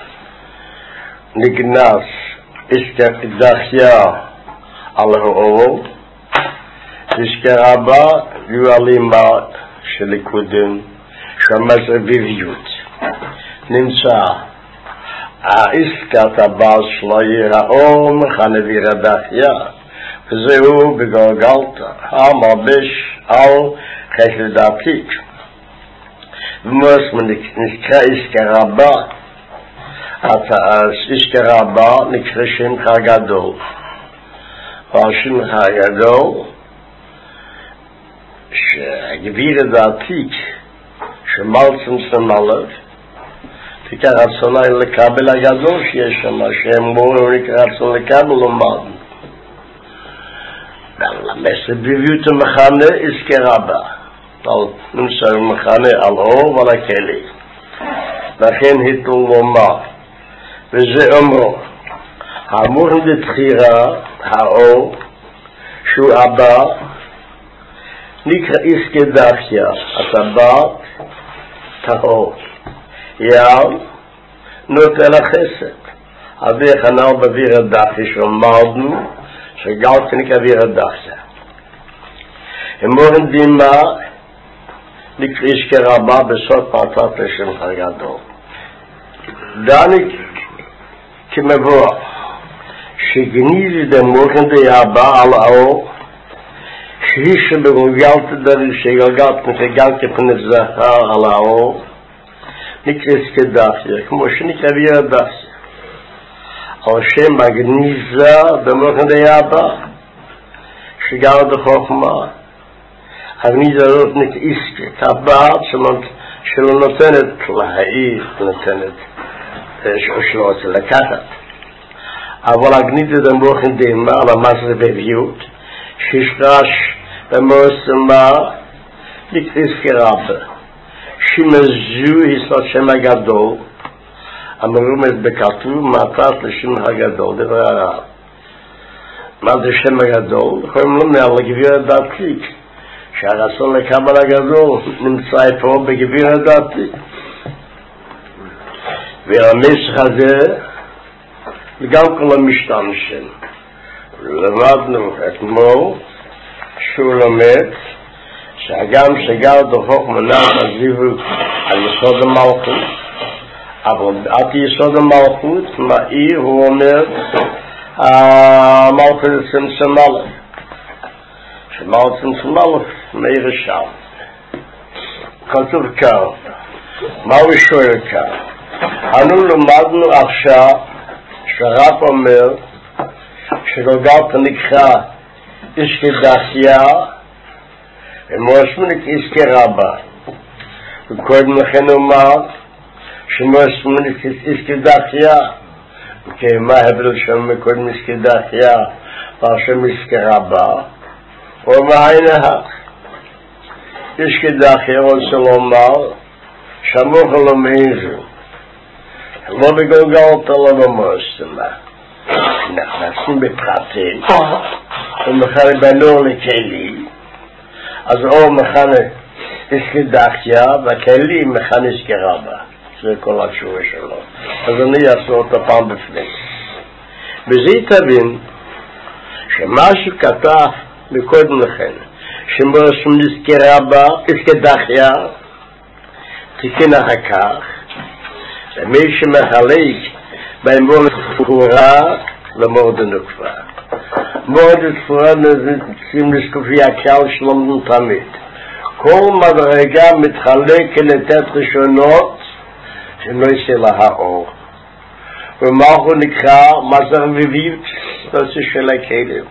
נגנס דחיה על האור, נזכרה בה יועלימה של קודם, שמש רביביות. נמצא העסקת הבא שלו האור מכנה וירדחיה, וזהו בגלגלתא, המלבש על חסד עתיק. ומוס נקרא עסקה רבה, עסקה רבה נקרא שמך הגדול. והשמך הגדול, שהגביר העתיק, שמלצם סמלת, תיקח רצונה לקבל הגדול שיש שם, שהם בואו נקרא רצון לקבל ומד. ולמסד בביאות המחנה עסקה רבה. נמצא במחנה על אור ועל הכלי. לכן היתו לומר, וזה אומרו, המורים לתחירה, האור, שהוא הבא, נקרא עסקי דחיה, הטבעת, טהור. יעל, נוטה לחסד. אביך הנאו בביר הדחי שאומרנו, שגל כנקרא ביר הדחיה. המורים דימה, נקרא עסקי רבה בסוד פרטת לשם הגדול. דני כמבוא שגניז דמוכן די הבא על האור שהיא שבגלגלת דרי שגלגלת נתגל כפנת זכר על האור נקרא עסקי דחיה כמו שנקרא ביר הדחיה על שם הגניזה דמוכן די הבא שגל דחוכמה הגניזה הזאת נקרא עסקי טבעת שלא נותנת להעיר נותנת שלא רוצה לקחת אבל הגניזה דמוכן די מה על המסר בביאות שישרש במוסמה נקרא עסקי רבה שמזו היסוד שם הגדול המרומז בכתוב מעטת לשם הגדול דבר הרב מה זה שם הגדול? יכולים לומר על הגביר הדעתיק שהרצון לקבל הגדול נמצא פה בגביר הדעתיק והמשך הזה וגם כל המשתמשים למדנו אתמול שהוא לומד שהגם שגר דוחוק מנח עזיבו על יסוד המלכות אבל עד יסוד המלכות מאיר הוא אומר המלכות צמצם אלף שמלכות צמצם אלף מאיר שם כתוב כאן מה הוא שואל כאן אנו למדנו עכשיו שרק אומר שגלגלת נקרא עסקי דחיה ומואשמו נקרא עסקי רבה וקודם לכן אומר שמואשמו נקרא עסקי דחיה וכמה הבדל שם מקודם עסקי דחיה והשם עסקי רבה ומה הנה עסקי דחיה רוצה לומר שמוך לא מאיזו לא בגלגלת לא במואשמה נכנסים בפרטים ומחנה בנו לכלי אז אור מחנה עסקי דחיה והכלי מחנה עסקי רבה זה כל התשובה שלו אז אני אעשה אותה פעם בפני בזה תבין שמה שכתב מקודם לכן שמואשם עסקי רבה עסקי דחיה תיקן אחר כך ומי שמחלק באמור לתפורה למורד הנוקבה. מורד התפורה נזים לסקופי הקל שלומנו תמיד. כל מדרגה מתחלק לתת ראשונות שנעשה לה האור. ומה הוא נקרא מסר רביביות? נושא של הכלים.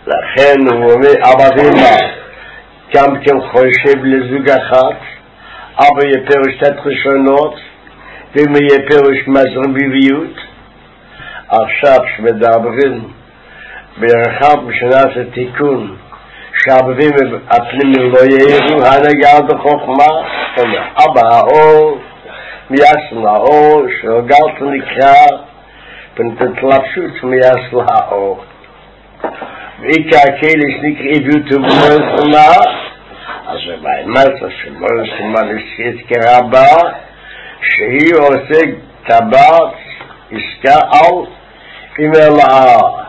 לכן הוא אומר, אבל הנה, גם כן חושב לזוג אחת, aber יהיה פירוש תת ראשונות, ואם יהיה פירוש מזרביליות, עכשיו שמדברים ברחב משנת התיקון, שהאבבים הפנימיים לא יאירו, הנגע בחוכמה, אבא האור, מייסל האור, שהגלת נקרא, פנתתלפשות מייסל האור. ועיקר הקהילה שנקרא עביות ובמוזמה, אז זה באמרת שמוזמה נשיאת כרבה, שהיא עושה טבעת עסקה על אימא להר.